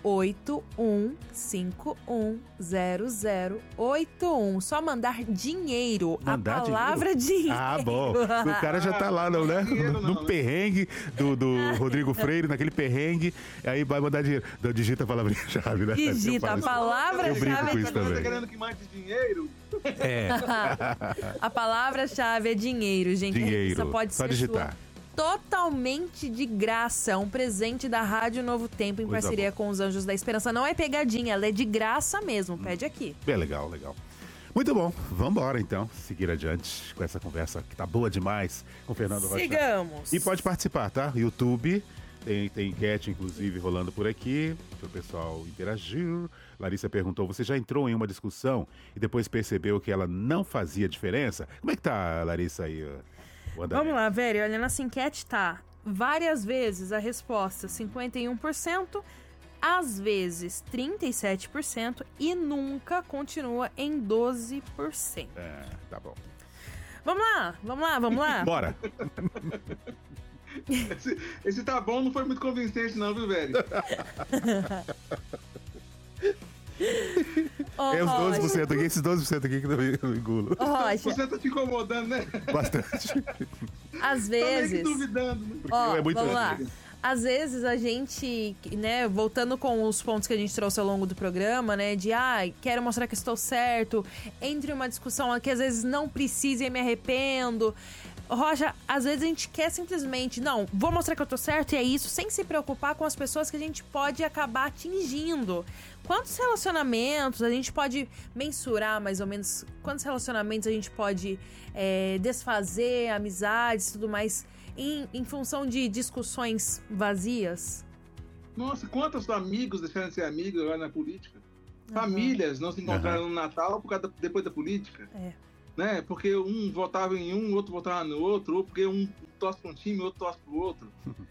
oito um cinco um zero zero oito um. Só mandar dinheiro.
Mandar
a palavra dinheiro. dinheiro.
Ah, bom. O cara já tá lá, não, né?
Dinheiro não,
No
né?
perrengue do, do Rodrigo Freire, naquele perrengue. Aí vai mandar dinheiro. Então, digita a palavra-chave, né? Eu
Digita
falo
a
assim.
palavra-chave.
Eu brinco com isso
Você tá
também.
querendo que mande dinheiro?
É,
A palavra-chave é dinheiro, gente.
dinheiro.
Só pode
Só
ser
digitar.
sua totalmente de graça. Um presente da Rádio Novo Tempo em
Coisa
parceria
boa.
com os Anjos da Esperança. Não é pegadinha, ela é de graça mesmo. Pede aqui.
Bem legal, legal. Muito bom. Vamos embora, então. Seguir adiante com essa conversa que tá boa demais com o Fernando Rocha.
Sigamos.
E pode participar, tá? YouTube, tem, tem enquete, inclusive, rolando por aqui, para o pessoal interagir. Larissa perguntou, você já entrou em uma discussão e depois percebeu que ela não fazia diferença? Como é que tá, Larissa, aí? o andamento?
Vamos lá, velho. Olha, nessa enquete tá várias vezes a resposta cinquenta e um por cento, às vezes trinta e sete por cento e nunca continua em doze por cento.
É, tá bom.
Vamos lá, vamos lá, vamos lá.
Bora!
Esse, esse tá bom não foi muito convincente, não, viu, velho?
Ô,
É os doze por cento
Rocha,
aqui, esses doze por cento aqui que eu engulo.
ô, Rocha,
Você tá te incomodando, né?
Bastante.
às
Tá meio que
vezes...
duvidando, né?
Ó,
é muito
vamos lá.
antigo.
Às vezes a gente, né, voltando com os pontos que a gente trouxe ao longo do programa, né, de, ah, quero mostrar que estou certo, entre uma discussão que às vezes não precisa e me arrependo. Rocha, às vezes a gente quer simplesmente, não, vou mostrar que eu tô certo e é isso, sem se preocupar com as pessoas que a gente pode acabar atingindo. Quantos relacionamentos a gente pode mensurar, mais ou menos, quantos relacionamentos a gente pode é, desfazer, amizades e tudo mais, em, em função de discussões vazias?
Nossa, quantos amigos deixaram de ser amigos agora na política?
Uhum.
Famílias não se encontraram no Natal por causa da, depois da política.
É.
Né? Porque um votava em um, outro votava no outro, ou porque um torce para um time, outro torce para o outro.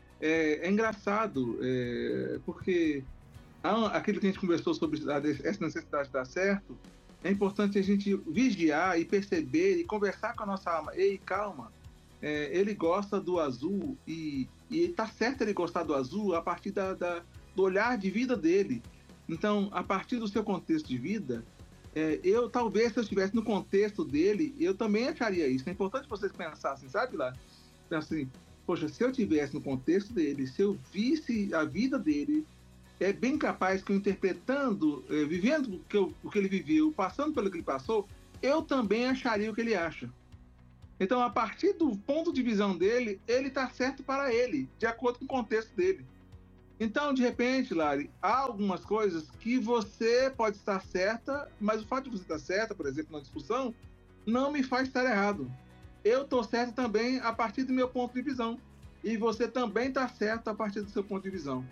É, é engraçado, é, porque há aquilo que a gente conversou sobre a, essa necessidade de dar certo, é importante a gente vigiar e perceber e conversar com a nossa alma. Ei, calma, é, ele gosta do azul e, e tá certo ele gostar do azul a partir da, da, do olhar de vida dele. Então, a partir do seu contexto de vida, É, eu, talvez, se eu estivesse no contexto dele, eu também acharia isso. É importante vocês pensarem, sabe, lá? Assim, poxa, se eu estivesse no contexto dele, se eu visse a vida dele, é bem capaz que eu interpretando, é, vivendo o que, eu, o que ele viveu, passando pelo que ele passou, eu também acharia o que ele acha. Então, a partir do ponto de visão dele, ele está certo para ele, de acordo com o contexto dele. Então, de repente, Lari, há algumas coisas que você pode estar certa, mas o fato de você estar certa, por exemplo, na discussão, não me faz estar errado. Eu estou certo também a partir do meu ponto de visão. E você também está certo a partir do seu ponto de visão.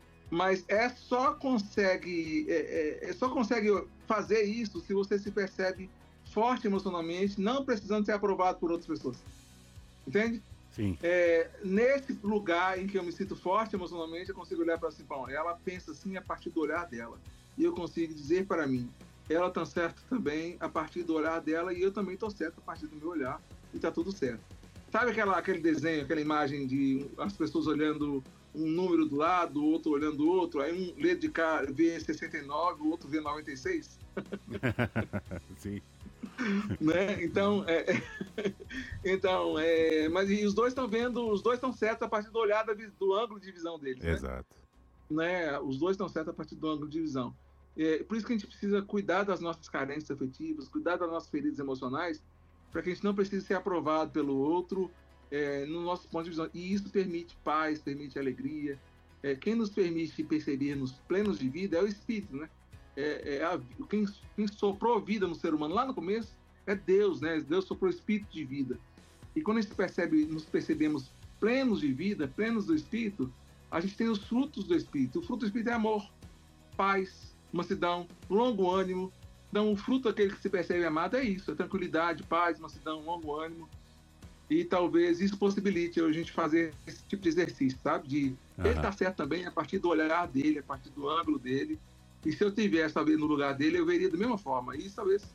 Mas é só consegue, é, é, é só consegue fazer isso se você se percebe forte emocionalmente, não precisando ser aprovado por outras pessoas. Entende?
Sim.
É, nesse lugar em que eu me sinto forte emocionalmente, eu consigo olhar para assim, bom, ela pensa assim a partir do olhar dela. E eu consigo dizer para mim, ela está certa também a partir do olhar dela e eu também estou certo a partir do meu olhar e está tudo certo. Sabe aquela, aquele desenho, aquela imagem de as pessoas olhando um número do lado, o outro olhando o outro, aí um lê de cá, vê sessenta e nove, o outro vê noventa e seis?
Sim.
Né? Então, é, então é, mas e os dois estão vendo, os dois estão certos a partir do olhar da, do ângulo de visão deles.
Exato.
Né? Né? Os dois estão certos a partir do ângulo de visão. É, por isso que a gente precisa cuidar das nossas carências afetivas, cuidar das nossas feridas emocionais, para que a gente não precise ser aprovado pelo outro é, no nosso ponto de visão. E isso permite paz, permite alegria. É, quem nos permite percebermos plenos de vida é o Espírito, né? É, é a, quem, quem soprou vida no ser humano lá no começo é Deus, né? Deus soprou o Espírito de vida. E quando a gente percebe, nos percebemos plenos de vida, plenos do Espírito, a gente tem os frutos do Espírito. O fruto do Espírito é amor, paz, mansidão, longo ânimo. Então, o fruto daquele que se percebe amado é isso, é tranquilidade, paz, mansidão, longo ânimo. E talvez isso possibilite a gente fazer esse tipo de exercício, sabe? De
Uhum.
ele tá certo também a partir do olhar dele, a partir do ângulo dele. E se eu tivesse, talvez, no lugar dele, eu veria da mesma forma. E isso, talvez,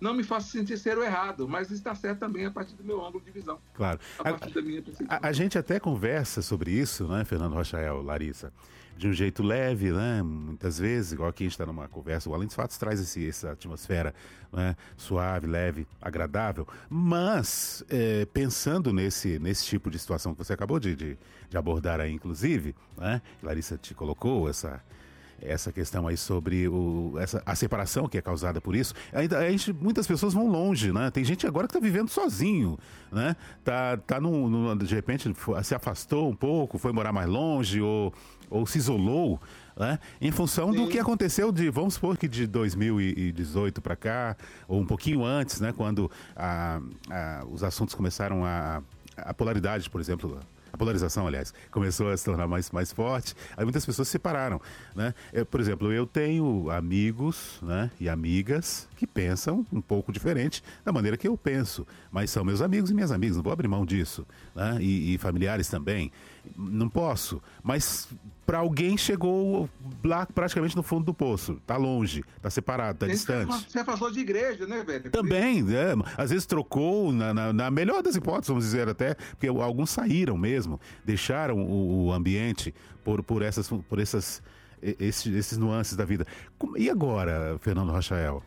não me faça sentir ser o errado, mas está certo também a partir do meu ângulo de visão.
Claro.
A partir a, da minha percepção.
A, a gente até conversa sobre isso, né, Fernando Rochael, Larissa, de um jeito leve, né? Muitas vezes, igual aqui a gente está numa conversa, o Além dos Fatos traz esse, essa atmosfera, né, suave, leve, agradável, mas é, pensando nesse, nesse tipo de situação que você acabou de, de, de abordar aí, inclusive, né? Larissa te colocou essa... essa questão aí sobre o, essa, a separação que é causada por isso. Ainda, a gente, muitas pessoas vão longe, né? Tem gente agora que está vivendo sozinho, né? Tá, tá num, num, de repente se afastou um pouco, foi morar mais longe ou, ou se isolou, né? Em função Sim. do que aconteceu de, vamos supor que de dois mil e dezoito para cá, ou um pouquinho antes, né? Quando a, a, os assuntos começaram a, a polaridade, por exemplo... A polarização, aliás, começou a se tornar mais, mais forte. Aí muitas pessoas se separaram, né? Eu, por exemplo, eu tenho amigos, né, e amigas que pensam um pouco diferente da maneira que eu penso. Mas são meus amigos e minhas amigas, não vou abrir mão disso, né? E, e familiares também. Não posso. Mas para alguém chegou lá praticamente no fundo do poço. Tá longe, tá separado, tá distante.
Você afastou de igreja, né, velho?
Também, né? Às vezes trocou, na, na, na melhor das hipóteses, vamos dizer até, porque alguns saíram mesmo, deixaram o, o ambiente por, por, essas, por essas, esses, esses nuances da vida. E agora, Fernando Rochael?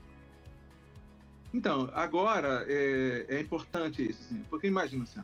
Então, agora é, é importante isso, assim, porque imagina assim,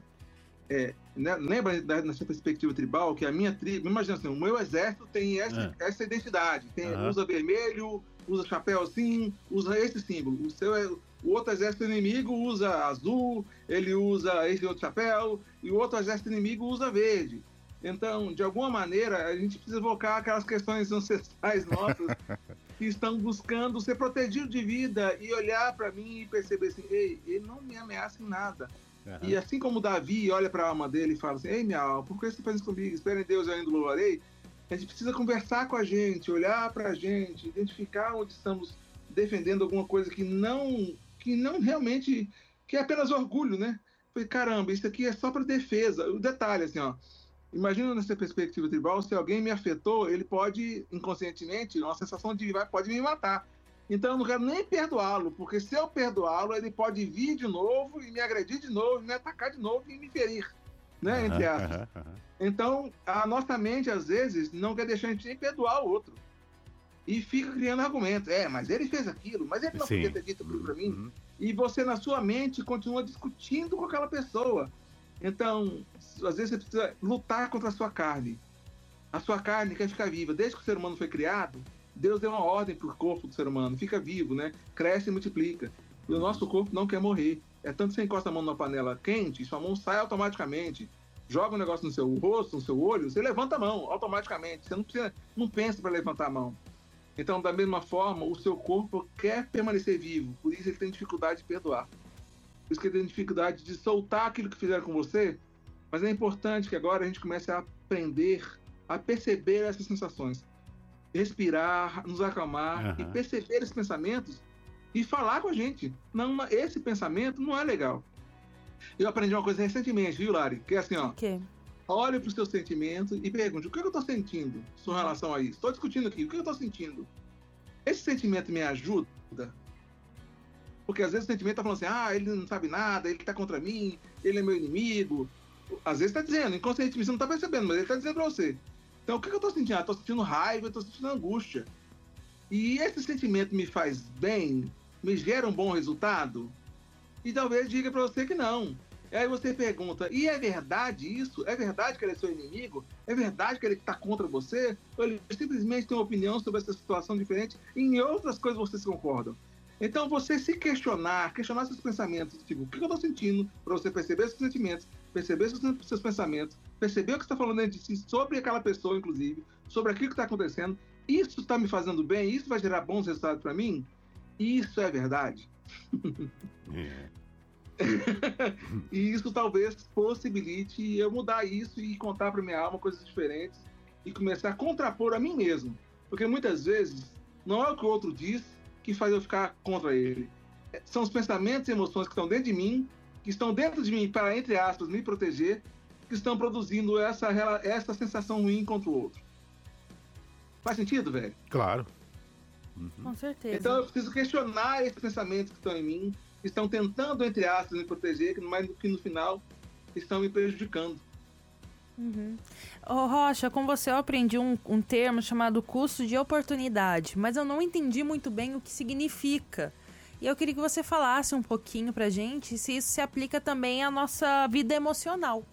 é, né, lembra da, nessa perspectiva tribal que a minha tribo, imagina assim, o meu exército tem essa, é. essa identidade, tem, uhum. usa vermelho, usa chapéu assim, usa esse símbolo. O seu é, o outro exército inimigo usa azul, ele usa esse outro chapéu, e o outro exército inimigo usa verde. Então, de alguma maneira, a gente precisa evocar aquelas questões ancestrais nossas que estão buscando ser protegidos de vida e olhar para mim e perceber assim, ei, ele não me ameaça em nada. Uhum. E assim como Davi olha para a alma dele e fala assim, ei, minha alma, por que você faz isso comigo? Espera em Deus, eu ainda louvarei. A gente precisa conversar com a gente, olhar para a gente, identificar onde estamos defendendo alguma coisa que não, que não realmente, que é apenas orgulho, né? Falei, caramba, isso aqui é só para defesa. O detalhe, assim, ó, imagina nessa perspectiva tribal, se alguém me afetou, ele pode, inconscientemente, uma sensação de vai, pode me matar. Então eu não quero nem perdoá-lo, porque se eu perdoá-lo, ele pode vir de novo e me agredir de novo, me atacar de novo e me ferir, né, uhum, entre aspas. Uhum, uhum. Então, a nossa mente, às vezes, não quer deixar a gente nem perdoar o outro. E fica criando argumentos. É, mas ele fez aquilo, mas ele não Sim. podia ter dito aquilo pra mim. Uhum. E você, na sua mente, continua discutindo com aquela pessoa. Então, às vezes você precisa lutar contra a sua carne. A sua carne quer ficar viva. Desde que o ser humano foi criado, Deus deu uma ordem pro corpo do ser humano. Fica vivo, né? Cresce e multiplica. E o nosso corpo não quer morrer. É tanto que você encosta a mão numa panela quente, sua mão sai automaticamente. Joga um negócio no seu rosto, no seu olho, você levanta a mão automaticamente. Você não precisa, não pensa para levantar a mão. Então, da mesma forma, o seu corpo quer permanecer vivo. Por isso ele tem dificuldade de perdoar. Por isso que ele tem dificuldade de soltar aquilo que fizeram com você. Mas é importante que agora a gente comece a aprender a perceber essas sensações. Respirar, nos acalmar uhum. e perceber esses pensamentos e falar com a gente. Não, esse pensamento não é legal. Eu aprendi uma coisa recentemente, viu, Lari? Que é assim, ó.
Okay.
Olhe para os seus sentimentos e pergunte, o que eu estou sentindo em relação a isso? Estou discutindo aqui, o que eu estou sentindo? Esse sentimento me ajuda? Porque às vezes o sentimento está falando assim, ah, ele não sabe nada, ele está contra mim, ele é meu inimigo. Às vezes está dizendo, inconscientemente você não está percebendo, mas ele está dizendo para você. Então, o que eu estou sentindo? Ah, estou sentindo raiva, estou sentindo angústia. E esse sentimento me faz bem? Me gera um bom resultado? E talvez diga para você que não. E aí você pergunta, e é verdade isso? É verdade que ele é seu inimigo? É verdade que ele está contra você? Ou ele simplesmente tem uma opinião sobre essa situação diferente e em outras coisas vocês concordam? Então, você se questionar, questionar seus pensamentos, tipo, o que eu estou sentindo, para você perceber seus sentimentos, perceber seus, seus pensamentos, perceber o que você está falando dentro de si, sobre aquela pessoa, inclusive, sobre aquilo que está acontecendo, isso está me fazendo bem, isso vai gerar bons resultados para mim? Isso é verdade?
Yeah.
E isso talvez possibilite eu mudar isso e contar para minha alma coisas diferentes e começar a contrapor a mim mesmo. Porque muitas vezes não é o que o outro diz que faz eu ficar contra ele. São os pensamentos e emoções que estão dentro de mim, que estão dentro de mim para, entre aspas, me proteger, que estão produzindo essa, essa sensação ruim contra o outro. Faz sentido, velho?
Claro.
Com certeza.
Então eu preciso questionar esses pensamentos que estão em mim, que estão tentando, entre aspas, me proteger, mas que no final estão me prejudicando.
Uhum. Ô, Rocha, com você eu aprendi um, um termo chamado custo de oportunidade, mas eu não entendi muito bem o que significa. E eu queria que você falasse um pouquinho pra gente se isso se aplica também à nossa vida emocional.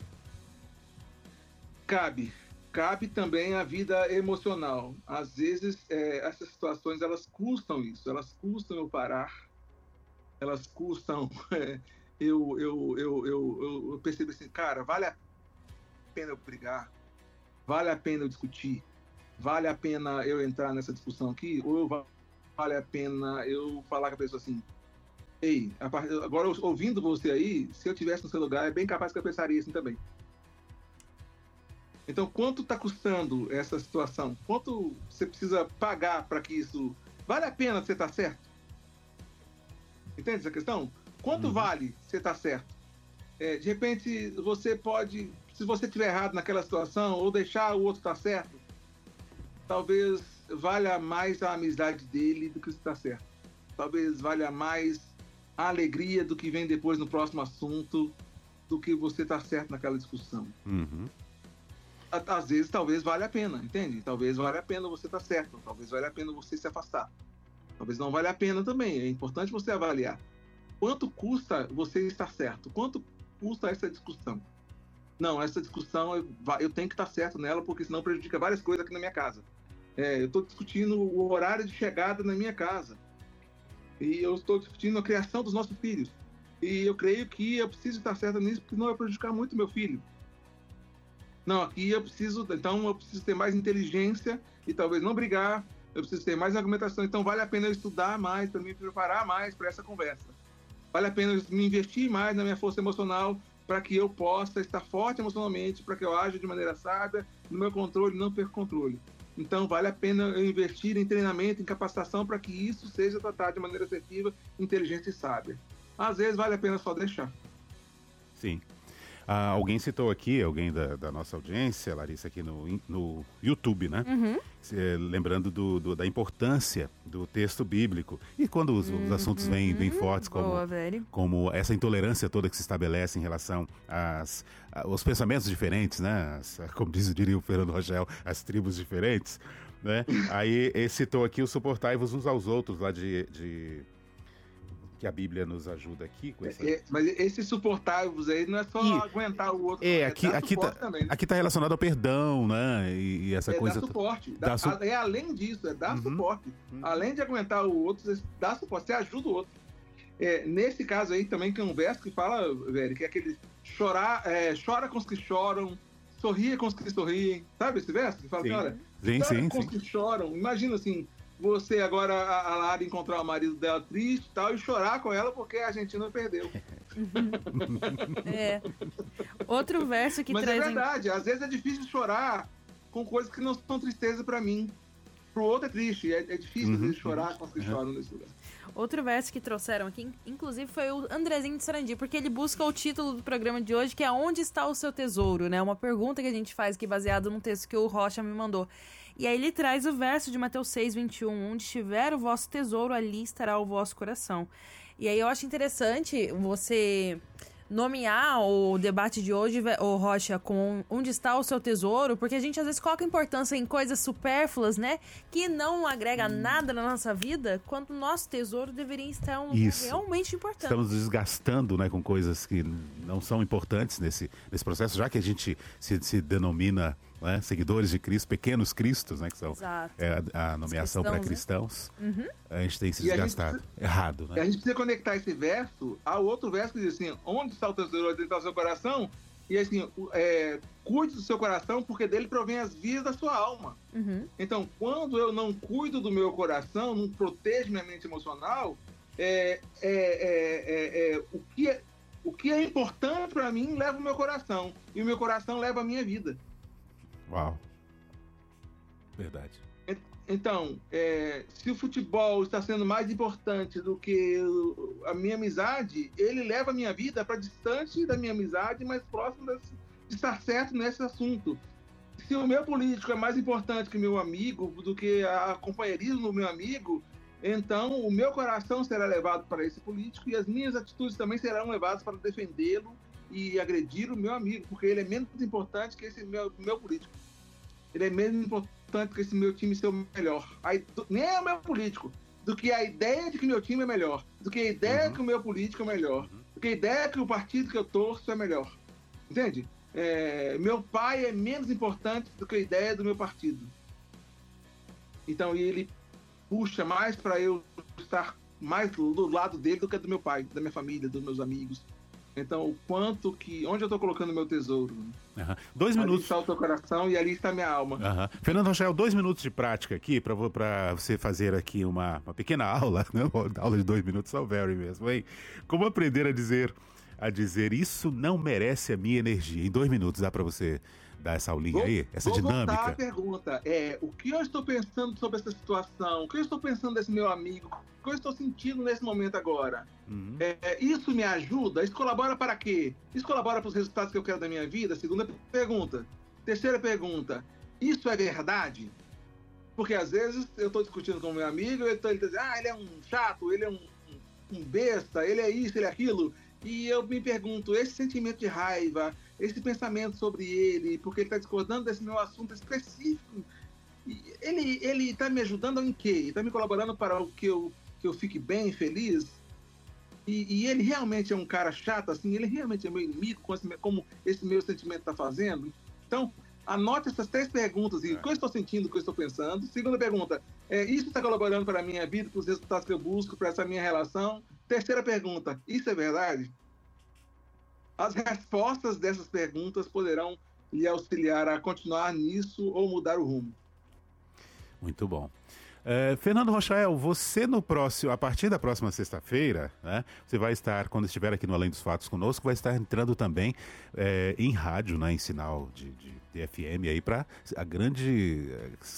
Cabe. Cabe também a vida emocional. Às vezes, é, essas situações, elas custam isso. Elas custam eu parar. Elas custam... É, eu, eu, eu, eu, eu percebo assim, cara, vale a pena eu brigar? Vale a pena eu discutir? Vale a pena eu entrar nessa discussão aqui? Ou eu, vale a pena eu falar com a pessoa assim, ei, a part... agora ouvindo você aí, se eu estivesse no seu lugar, é bem capaz que eu pensaria assim também. Então, quanto está custando essa situação? Quanto você precisa pagar para que isso... Vale a pena você estar certo? Entende essa questão? Quanto uhum. vale você estar certo? É, de repente, você pode... Se você estiver errado naquela situação, ou deixar o outro estar certo, talvez valha mais a amizade dele do que você estar certo. Talvez valha mais a alegria do que vem depois no próximo assunto do que você estar certo naquela discussão.
Uhum.
Às vezes, talvez valha a pena, entende? Talvez valha a pena você estar certo, talvez valha a pena você se afastar. Talvez não valha a pena também, é importante você avaliar. Quanto custa você estar certo? Quanto custa essa discussão? Não, essa discussão eu, eu tenho que estar certo nela, porque senão prejudica várias coisas aqui na minha casa. É, eu estou discutindo o horário de chegada na minha casa. E eu estou discutindo a criação dos nossos filhos. E eu creio que eu preciso estar certo nisso, porque senão vai prejudicar muito meu filho. Não, aqui eu preciso, então eu preciso ter mais inteligência e talvez não brigar, eu preciso ter mais argumentação, então vale a pena eu estudar mais, para me preparar mais para essa conversa. Vale a pena eu me investir mais na minha força emocional para que eu possa estar forte emocionalmente, para que eu aja de maneira sábia, no meu controle, não perca controle. Então vale a pena eu investir em treinamento, em capacitação, para que isso seja tratado de maneira assertiva, inteligente e sábia. Às vezes vale a pena só deixar.
Sim. Ah, alguém citou aqui, alguém da, da nossa audiência, Larissa, aqui no, no YouTube, né?
Uhum.
É, lembrando do, do, da importância do texto bíblico. E quando os,
uhum.
os assuntos vêm, vêm fortes, como,
Boa, velho.
como essa intolerância toda que se estabelece em relação às, aos pensamentos diferentes, né? As, como diz, diria o Fernando Rogel, as tribos diferentes, né? Aí ele citou aqui o suportai-vos uns aos outros, lá de... de que a Bíblia nos ajuda aqui com essa...
É, mas esse suportar-vos aí não é só
e,
aguentar o outro.
É, aqui,
é
aqui, tá,
também, né?
aqui tá relacionado ao perdão, né? E, e essa
é
coisa...
Dar suporte.
Dá
Dá,
su...
É além disso, é dar
uhum.
suporte.
Uhum.
Além de aguentar o outro, você dá suporte, você ajuda o outro. É, nesse caso aí também tem um verso que fala, velho, que é aquele chorar, é, chora com os que choram, sorria com os que sorriem. Sabe esse verso? Que fala,
sim.
cara,
sim,
chora
sim,
com
sim.
os que choram. Imagina assim, você agora, a, a Lara, encontrar o marido dela triste e tal, e chorar com ela porque a Argentina perdeu.
É. Outro verso que
Mas
traz...
é verdade, às vezes é difícil chorar com coisas que não são tristeza pra mim. Pro outro é triste, é, é difícil
uhum,
às vezes chorar com os que
uhum.
choram nesse lugar.
Outro verso que trouxeram aqui, inclusive, foi o Andrezinho de Sarandi, porque ele busca o título do programa de hoje, que é Onde está o seu tesouro, né? Uma pergunta que a gente faz aqui baseado num texto que o Rocha me mandou. E aí ele traz o verso de Mateus seis, vinte e um, onde estiver o vosso tesouro, ali estará o vosso coração. E aí eu acho interessante você nomear o debate de hoje, o Rocha, com onde está o seu tesouro, porque a gente às vezes coloca importância em coisas supérfluas, né? Que não agrega nada na nossa vida, quando o nosso tesouro deveria estar um lugar
Isso.
realmente importante.
Estamos desgastando, né, com coisas que não são importantes nesse, nesse processo, já que a gente se, se denomina, né, seguidores de Cristo, pequenos cristos, né, que são é, a, a nomeação para cristãos,
né? Uhum.
A gente tem se
E a
desgastado.
gente-
Errado,
E a
né?
gente precisa conectar esse verso ao outro verso que diz assim, onde está o tesouro, onde está o seu coração? E assim, o- é, cuide do seu coração, porque dele provém as vias da sua alma.
Uhum.
Então, quando eu não cuido do meu coração, não protejo minha mente emocional, é, é, é, é, é, o, que é, o que é importante para mim leva o meu coração. E o meu coração leva a minha vida.
Uau. Verdade.
Então, é, se o futebol está sendo mais importante do que o- a minha amizade, ele leva a minha vida para distante da minha amizade, mais próximo desse- de estar certo nesse assunto. se o meu político é mais importante que meu amigo, do que a companheirismo do meu amigo, então o meu coração será levado para esse político e as minhas atitudes também serão levadas para defendê-lo e agredir o meu amigo, porque ele é menos importante que esse meu, meu político. Ele é menos importante que esse meu time ser o melhor. Aí, do, nem é o meu político, do que a ideia de que meu time é melhor, do que a ideia uhum. que o meu político é melhor, uhum. do que a ideia que o partido que eu torço é melhor. Entende? É, meu pai é menos importante do que a ideia do meu partido. Então ele puxa mais para eu estar mais do lado dele do que do meu pai, da minha família, dos meus amigos. Então, o quanto que... Onde eu estou colocando o meu tesouro?
Uhum. Dois
ali
minutos.
está o teu coração e ali está a minha alma.
Uhum. Fernando Rochael, dois minutos de prática aqui para você fazer aqui uma, uma pequena aula, né? Uma aula de dois minutos, só very mesmo, hein? Como aprender a dizer, a dizer isso não merece a minha energia? Em dois minutos dá para você dar essa aulinha
vou,
aí, essa
vou
dinâmica?
Vou voltar à pergunta. É, o que eu estou pensando sobre essa situação? O que eu estou pensando desse meu amigo? O que eu estou sentindo nesse momento agora? Uhum. É, isso me ajuda? Isso colabora para quê? Isso colabora para os resultados que eu quero da minha vida? Segunda pergunta. Terceira pergunta. Isso é verdade? Porque às vezes eu estou discutindo com o meu amigo e ele está dizendo, ah, ele é um chato, ele é um, um besta, ele é isso, ele é aquilo. E eu me pergunto, esse sentimento de raiva, esse pensamento sobre ele, porque ele está discordando desse meu assunto específico, ele ele está me ajudando em quê? Está me colaborando para o que eu, que eu fique bem, feliz? E, e ele realmente é um cara chato, assim, ele realmente é meu inimigo, como esse meu sentimento está fazendo? Então, anote essas três perguntas, e o que eu estou sentindo, o que eu estou pensando. Segunda pergunta, é, isso está colaborando para a minha vida, para os resultados que eu busco, para essa minha relação? Terceira pergunta, isso é verdade? As respostas dessas perguntas poderão lhe auxiliar a continuar nisso ou mudar o rumo.
Muito bom. É, Fernando Rochael, você no próximo, a partir da próxima sexta-feira, né, você vai estar, quando estiver aqui no Além dos Fatos conosco, vai estar entrando também é, em rádio, né, em sinal de, de, de F M aí para a grande,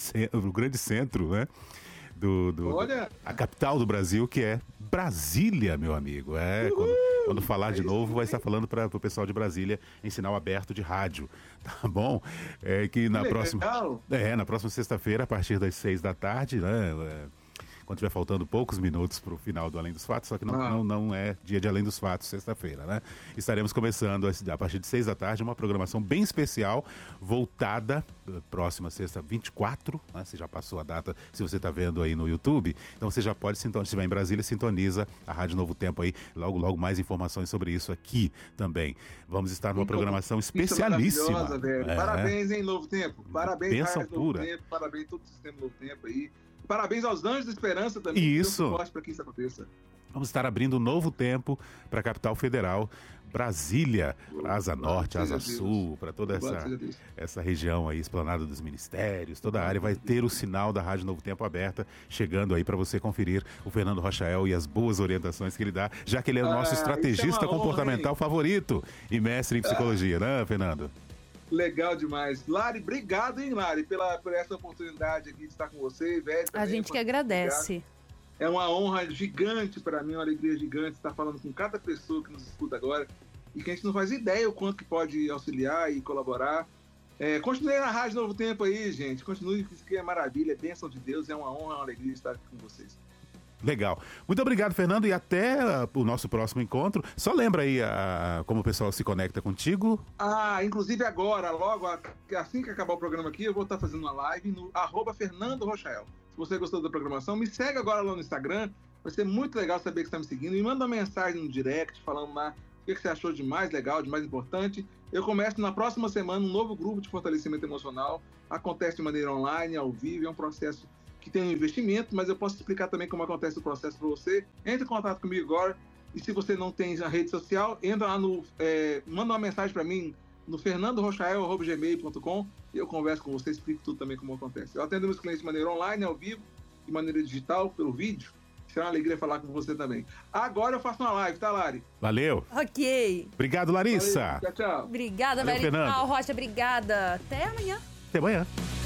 o grande centro, né? Do, do, Olha... do, a capital do Brasil, que é Brasília, meu amigo. É, quando, quando falar de novo, vai estar falando para o pessoal de Brasília em sinal aberto de rádio, tá bom? É que na
que
próxima, é, na próxima sexta-feira, a partir das seis da tarde, né? É, quando estiver faltando poucos minutos para o final do Além dos Fatos, só que não, ah. não, não é dia de Além dos Fatos, sexta-feira, né? Estaremos começando a partir de seis da tarde uma programação bem especial, voltada, próxima sexta, vinte e quatro, né? Você já passou a data, se você está vendo aí no YouTube, então você já pode, se estiver em Brasília, sintoniza a Rádio Novo Tempo aí, logo, logo mais informações sobre isso aqui também. Vamos estar numa programação especialíssima.
É. Parabéns, hein, Novo Tempo. Parabéns,
Bênção
Rádio
pura.
Novo Tempo. Parabéns todo o sistema Novo Tempo aí. Parabéns aos Anjos da Esperança também.
Isso.
Para que isso aconteça.
Vamos estar abrindo um novo tempo para a capital federal, Brasília, para Asa Norte, Asa Sul, para toda essa, essa região aí, Esplanada dos Ministérios, toda a área vai ter o sinal da Rádio Novo Tempo aberta, chegando aí para você conferir o Fernando Rochael e as boas orientações que ele dá, já que ele é o nosso ah, estrategista é comportamental honra, favorito e mestre em psicologia, ah. né, Fernando?
Legal demais. Lari, obrigado, hein, Lari, pela, por essa oportunidade aqui de estar com você, velho.
A gente que agradece.
É uma honra gigante para mim, uma alegria gigante estar falando com cada pessoa que nos escuta agora e que a gente não faz ideia o quanto que pode auxiliar e colaborar. É, continue na Rádio Novo Tempo aí, gente. Continue, isso aqui é maravilha, é bênção de Deus, é uma honra, é uma alegria estar aqui com vocês.
Legal. Muito obrigado, Fernando, e até uh, o nosso próximo encontro. Só lembra aí uh, como o pessoal se conecta contigo.
Ah, inclusive agora, logo, assim que acabar o programa aqui, eu vou estar fazendo uma live no arroba Fernando Rochael. Se você gostou da programação, me segue agora lá no Instagram. Vai ser muito legal saber que você está me seguindo. Me manda uma mensagem no direct falando lá o que você achou de mais legal, de mais importante. Eu começo na próxima semana um novo grupo de fortalecimento emocional. Acontece de maneira online, ao vivo, é um processo que tem um investimento, mas eu posso explicar também como acontece o processo para você. Entre em contato comigo agora, e se você não tem a rede social, entra lá no... É, manda uma mensagem para mim no fernando rochael arroba gmail ponto com e eu converso com você, explico tudo também como acontece. Eu atendo meus clientes de maneira online, ao vivo, de maneira digital, pelo vídeo. Será uma alegria falar com você também. Agora eu faço uma live, tá, Lari?
Valeu.
Ok.
Obrigado, Larissa.
Valeu. Tchau, tchau.
Obrigada,
Valeu,
Velho. Rocha, obrigada. Até amanhã.
Até amanhã.